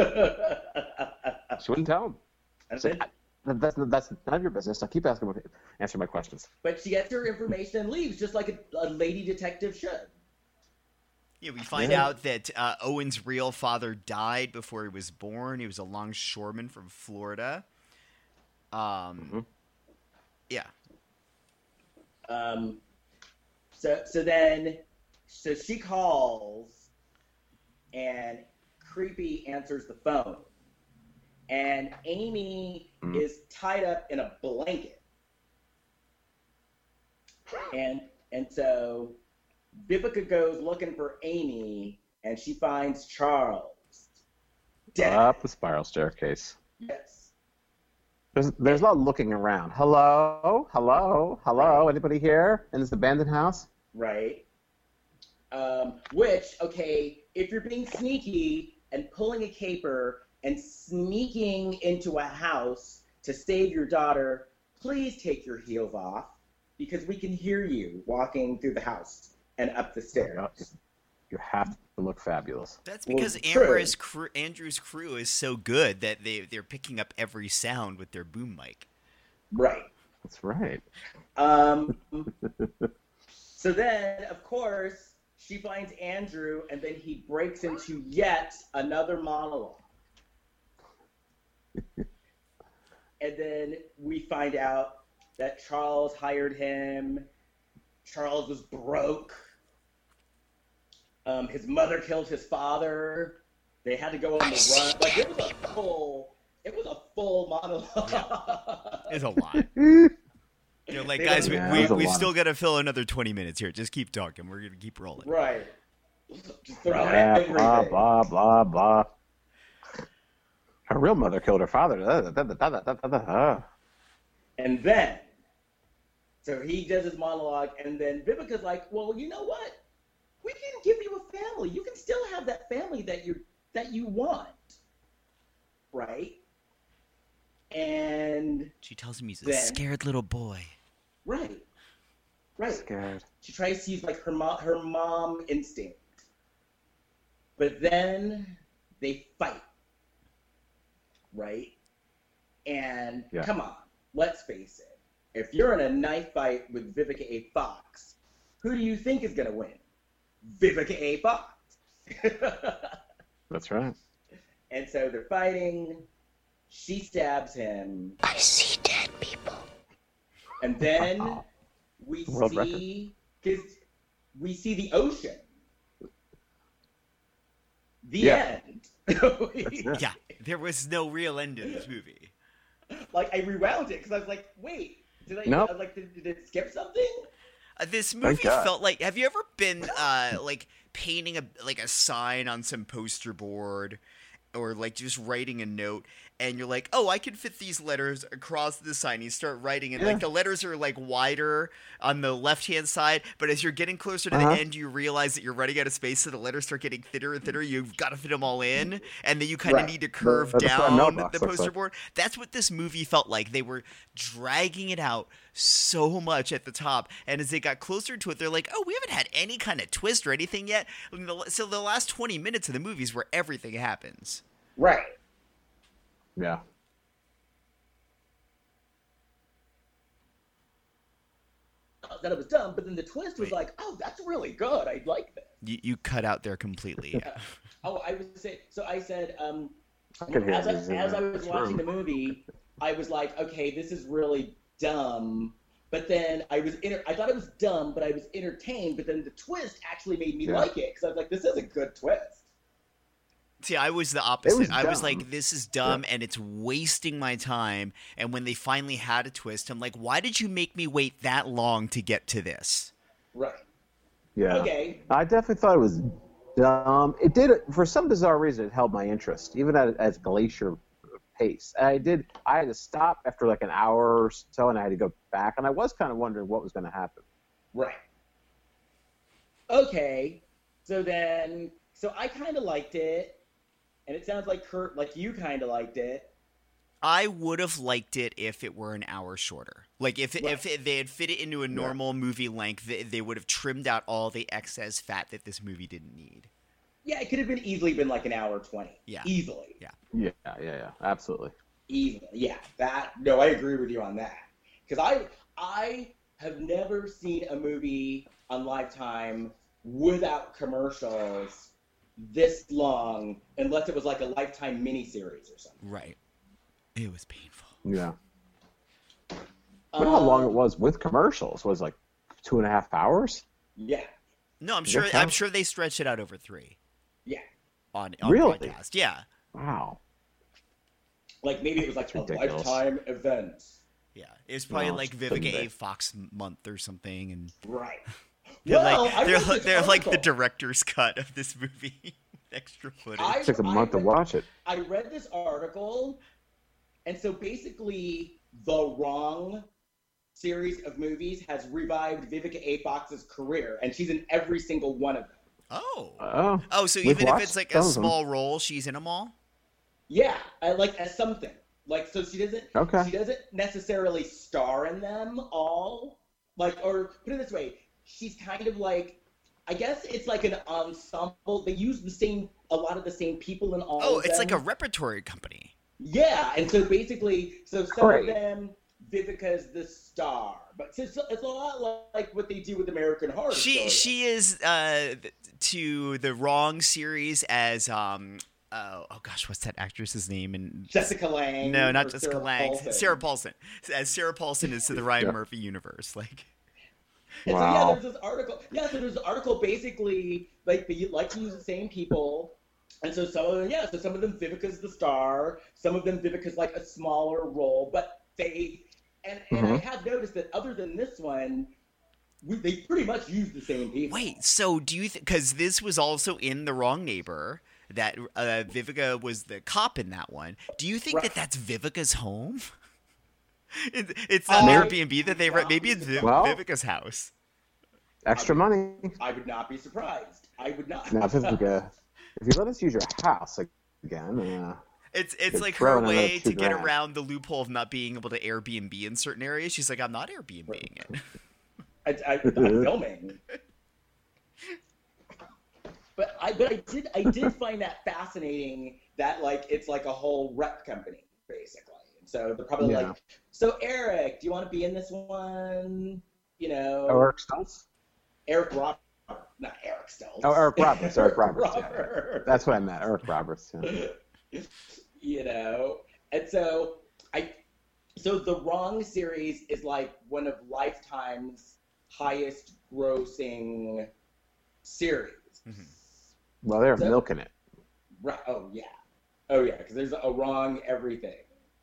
She wouldn't tell him. And She's like, then- "I- that's that's none of your business. I keep asking, answer my questions. but she gets her information and leaves, just like a, a lady detective should. Yeah, we find Yeah. out that uh, Owen's real father died before he was born. He was a longshoreman from Florida. Um, Mhm. yeah. Um, so so then, so she calls, and Creepy answers the phone, and Amy Mhm. is tied up in a blanket, and and so Vivica goes looking for Amy, and she finds Charles, Death. Up the spiral staircase. Yes. There's there's a lot of looking around. Hello, hello, hello. Anybody here in this abandoned house? Right. Um, which, okay, if you're being sneaky and pulling a caper and sneaking into a house to save your daughter, please take your heels off because we can hear you walking through the house and up the stairs. You have to look fabulous. That's because Well, Amber's crew, Andrew's crew is so good that they they're picking up every sound with their boom mic. Right. That's right. Um, so then, of course, she finds Andrew, and then he breaks into yet another monologue. And then we find out that Charles hired him. Charles was broke. Um, his mother killed his father. They had to go on the run. Like it was a full, it was a full monologue. It's a lot. You're like, They guys, we, Yeah, we, there's a we lot. still got to fill another twenty minutes here. Just keep talking. We're going to keep rolling. Right. Just throw Yeah, everything. blah, blah, blah, blah. Her real mother killed her father. Da, da, da, da, da, da, da, da. And then, so he does his monologue, and then Vivica's like, "Well, you know what? We can give you a family. You can still have that family that you that you want, right?" And She tells him he's a Then- scared little boy. right, right. Scared. She tries to use like her mom, her mom instinct, but then they fight, right? And Yeah. come on, let's face it. If you're in a knife fight with Vivica A. Fox, who do you think is gonna win? Vivica A. Fox. That's right. And so they're fighting. She stabs him. I see dead people. And then we World see his, we see the ocean. The Yeah. end. it. Yeah, there was no real end in this movie. Like I rewound it because I was like, wait, did I? Nope. I was like, did, did it skip something? Uh, this movie God. felt like. Have you ever been uh, like painting a like a sign on some poster board, or like just writing a note, and you're like, oh, I can fit these letters across the sign. You start writing, and Yeah. like the letters are like wider on the left hand side, but as you're getting closer to Uh-huh. the end, you realize that you're running out of space, so the letters start getting thinner and thinner. You've got to fit them all in, and then you kind of Right. need to curve That's what a down mailbox the looks poster like. board. That's what this movie felt like. They were dragging it out so much at the top, and as they got closer to it, they're like, oh, we haven't had any kind of twist or anything yet. I mean, the- so the last twenty minutes of the movie is where everything happens. Right. Yeah. That it was dumb, but then the twist was Wait. like, oh, that's really good. I like this. You, you cut out there completely. Yeah. Oh, I was saying. So I said, um, I could hear as I, this in as I the was watching the room. movie, I was like, okay, this is really dumb. But then I was, inter- I thought it was dumb, but I was entertained. But then the twist actually made me Yeah. like it because I was like, this is a good twist. See, I was the opposite. was I was dumb. like, this is dumb and it's wasting my time. And when they finally had a twist, I'm like, why did you make me wait that long to get to this? Right. Yeah. Okay. I definitely thought it was dumb. It did, for some bizarre reason, it held my interest, even at at glacier pace. And I did. I had to stop after like an hour or so, and I had to go back, and I was kind of wondering what was going to happen. Right. Okay. So then, so I kind of liked it, and it sounds like Kurt, like you kind of liked it. I would have liked it if it were an hour shorter. Like if it, Right. if it, they had fit it into a normal movie length, they, they would have trimmed out all the excess fat that this movie didn't need. Yeah, it could have been easily been like an hour twenty. Yeah. Easily. Yeah. Yeah, yeah, yeah, absolutely. Easily. Yeah. That. No, I agree with you on that. Because I, I have never seen a movie on Lifetime without commercials this long, unless it was like a Lifetime miniseries or something. Right. It was painful. Yeah. I wonder how long it was with commercials. Was it like two and a half hours? Yeah. No, I'm Does sure. that I'm count? sure they stretched it out over three Yeah. on, on Really? broadcast. Yeah, Wow. Like maybe it was like a ridiculous. Lifetime event. yeah. It was probably No, like shouldn't Vivica be. A. Fox month or something, and Right. they're Well, like I they're read like, this they're like the article. director's cut of this movie. Extra footage. I, It took a I month to read- watch it. I read this article, and so basically, the Wrong series of movies has revived Vivica A. Fox's career, and she's in every single one of them. Oh. Oh. Oh, so We've even if watched it's like some a of them. small role, she's in them all? Yeah, I like as something. Like, so she doesn't Okay. she doesn't necessarily star in them all. Like, or put it this way, she's kind of like, I guess it's like an ensemble. They use the same, a lot of the same people in all Oh, of it's like a them. repertory company. Yeah, and so basically, so some Great. of them, Vivica's the star, but it's, it's a lot like what they do with American Horror She Story. she is uh th- to the Wrong series as um uh, oh gosh, what's that actress's name? And Jessica Lange. no, not or Jessica Sarah Lange. Paulson. Sarah Paulson. As Sarah Paulson is to the Ryan Yeah. Murphy universe. Like, And so Wow. yeah, there's this article. Yeah, so there's an article basically like they like to use the same people, and so some of them, yeah, so some of them Vivica's the star, some of them Vivica's like a smaller role, but they and and I Mhm. have noticed that other than this one, we, they pretty much use the same people. wait. So do you? Because this was also in The Wrong Neighbor. That uh, Vivica was the cop in that one. Do you think Right. that that's Vivica's home? It- it's not Uh, an Airbnb that they rent. Maybe it's Vi- Well- Vivica's house. Extra money. I would not be surprised. I would not. Now, Vivica, if you let us use your house again, uh, It's it's Could like throw her in another way two to get grand. around the loophole of not being able to Airbnb in certain areas. She's like, I'm not AirbnBing it. I, I, I'm filming. But I but I did I did find that fascinating that like it's like a whole rep company basically. And so they're probably Yeah. like, so Eric, do you want to be in this one? You know, oh, Eric Stoltz? Eric Roberts, not Eric Stoltz. Oh, Eric Roberts. Eric Roberts. yeah. Roberts. That's what I meant. Eric Roberts. Yeah. You know, and so I, so the Wrong series is like one of Lifetime's highest grossing series. Well, they're So- milking it. Right. Oh yeah. Oh yeah. Because there's a wrong everything.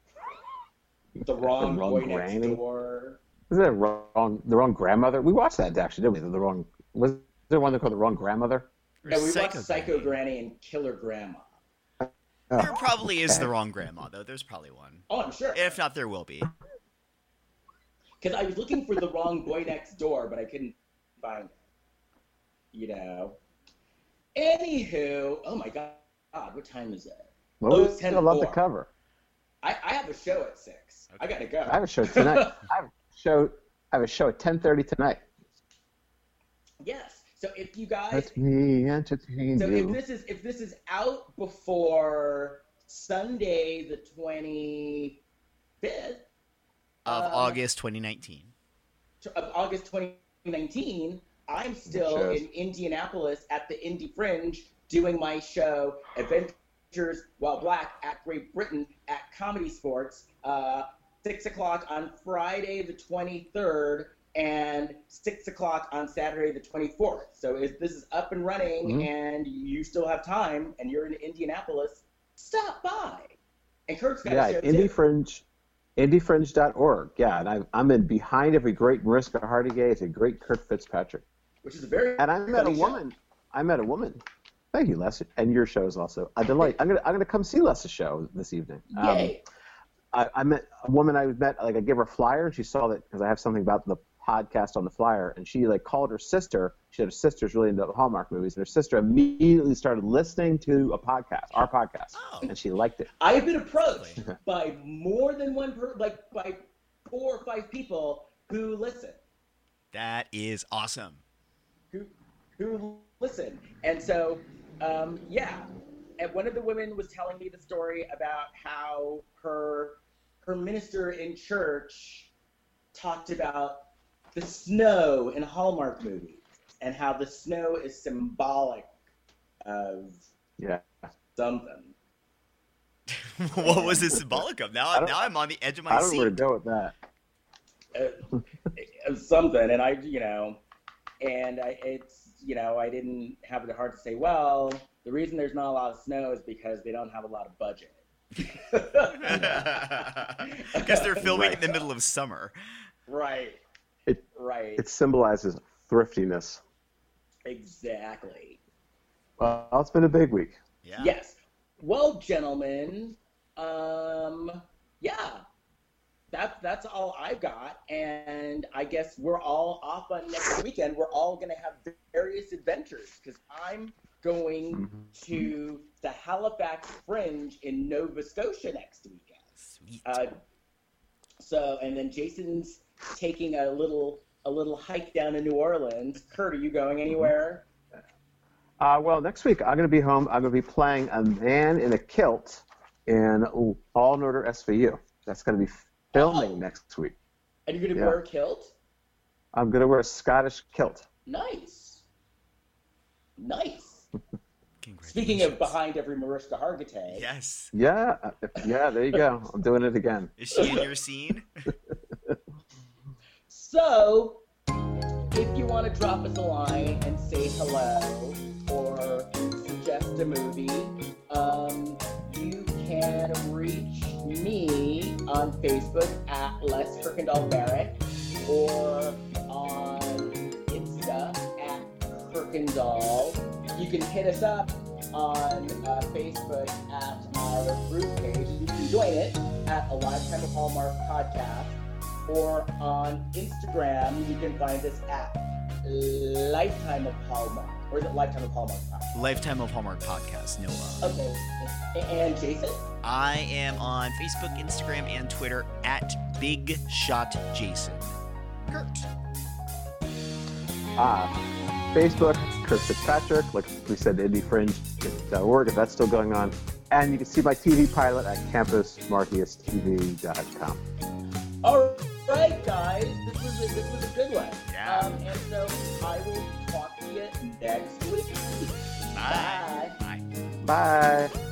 The wrong, The Wrong boy next granny. door. Is that wrong? The wrong grandmother? We watched that actually, didn't we? The wrong. Was there one that called the wrong grandmother? Yeah, we Psycho watched Psycho Granny. Granny and Killer Grandma. Oh, There probably is okay. the wrong grandma, though. There's probably one. Oh, I'm sure. If not, there will be. Because I was looking for the wrong boy next door, but I couldn't find it. You know. Anywho, oh my god, what time is it? Well, Oh, we it's still have a lot to ten four. cover. I, I have a show at six. I gotta go. I have a show tonight. I have a show. I have a show at ten thirty tonight. Yes. So if you guys, Let me entertain so if you. this is if this is out before Sunday the twenty fifth Of Um, August twenty nineteen. of August twenty nineteen, I'm still shows. in Indianapolis at the Indie Fringe doing my show Adventures While Black at Great Britain at Comedy Sports, uh, six o'clock on Friday the twenty-third and six o'clock on Saturday the twenty-fourth. So if this is up and running Mhm. and you still have time and you're in Indianapolis, stop by. And Kurt's got Yeah, a show Indie too. Fringe, indie fringe dot org. Yeah, and I, I'm in Behind Every Great Mariska Hargitay. It's a great Kurt Fitzpatrick. Which is a very And I met a funny show. woman. I met a woman. Thank you, Les. And your show is also a delight. I'm gonna I'm gonna come see Les's show this evening. Um, Yay. I, I met a woman I met. Like I gave her a flyer, and she saw that because I have something about the podcast on the flyer, and she like called her sister. She had her sister's really into Hallmark movies, and her sister immediately started listening to a podcast, our podcast, Oh. and she liked it. I have been approached by more than one, per, like by four or five people who listen, That is awesome. who who listen, and so um, yeah. And one of the women was telling me the story about how her her minister in church talked about the snow in Hallmark movies and how the snow is symbolic of Yeah. something. What was it symbolic of? Now, I don't- now I'm on the edge of my I don't know where to seat. go with that. uh, uh, something, and I, you know, and I, it's, you know, I didn't have the heart to say, well, the reason there's not a lot of snow is because they don't have a lot of budget. Because they're filming Right. in the middle of summer. Right. It- right. It symbolizes thriftiness. Exactly. Well, it's been a big week. Yeah. Yes. Well, gentlemen, um, yeah, that's that's all I've got, and I guess we're all off on next weekend. We're all going to have various adventures because I'm going Mm-hmm. to the Halifax Fringe in Nova Scotia next weekend. Sweet. Uh, so, and then Jason's taking a little a little hike down in New Orleans. Kurt, are you going anywhere? Uh, well, next week I'm going to be home. I'm going to be playing a man in a kilt in All Norder S V U. That's going to be filming Oh. next week. And you're going to Yeah. wear a kilt? I'm going to wear a Scottish kilt. Nice. Nice. Congratulations. Speaking of behind every Mariska Hargitay. Yes. Yeah, uh, yeah, there you go. I'm doing it again. Is she in your scene? So, if you want to drop us a line and say hello or suggest a movie, um, you can reach me on Facebook at Les Kirkendall Barrett or on Insta at Kirkendall. You can hit us up on uh, Facebook at our group page. You can join it at A Lifetime of Hallmark Podcast. Or on Instagram, you can find us at Lifetime of Hallmark. Or is it Lifetime of Hallmark Podcast? Lifetime of Hallmark podcast. No. Uh, Okay. And Jason? I am on Facebook, Instagram, and Twitter at Big Shot Jason. Kurt. Ah, Facebook, Kurt Fitzpatrick, like we said, indie fringe dot org, if that's still going on. And you can see my T V pilot at campus martius t v dot com. All right, guys. This was a, this was a good one. Yeah. Um, and so I will talk to you next week. Bye. Bye. Bye. Bye.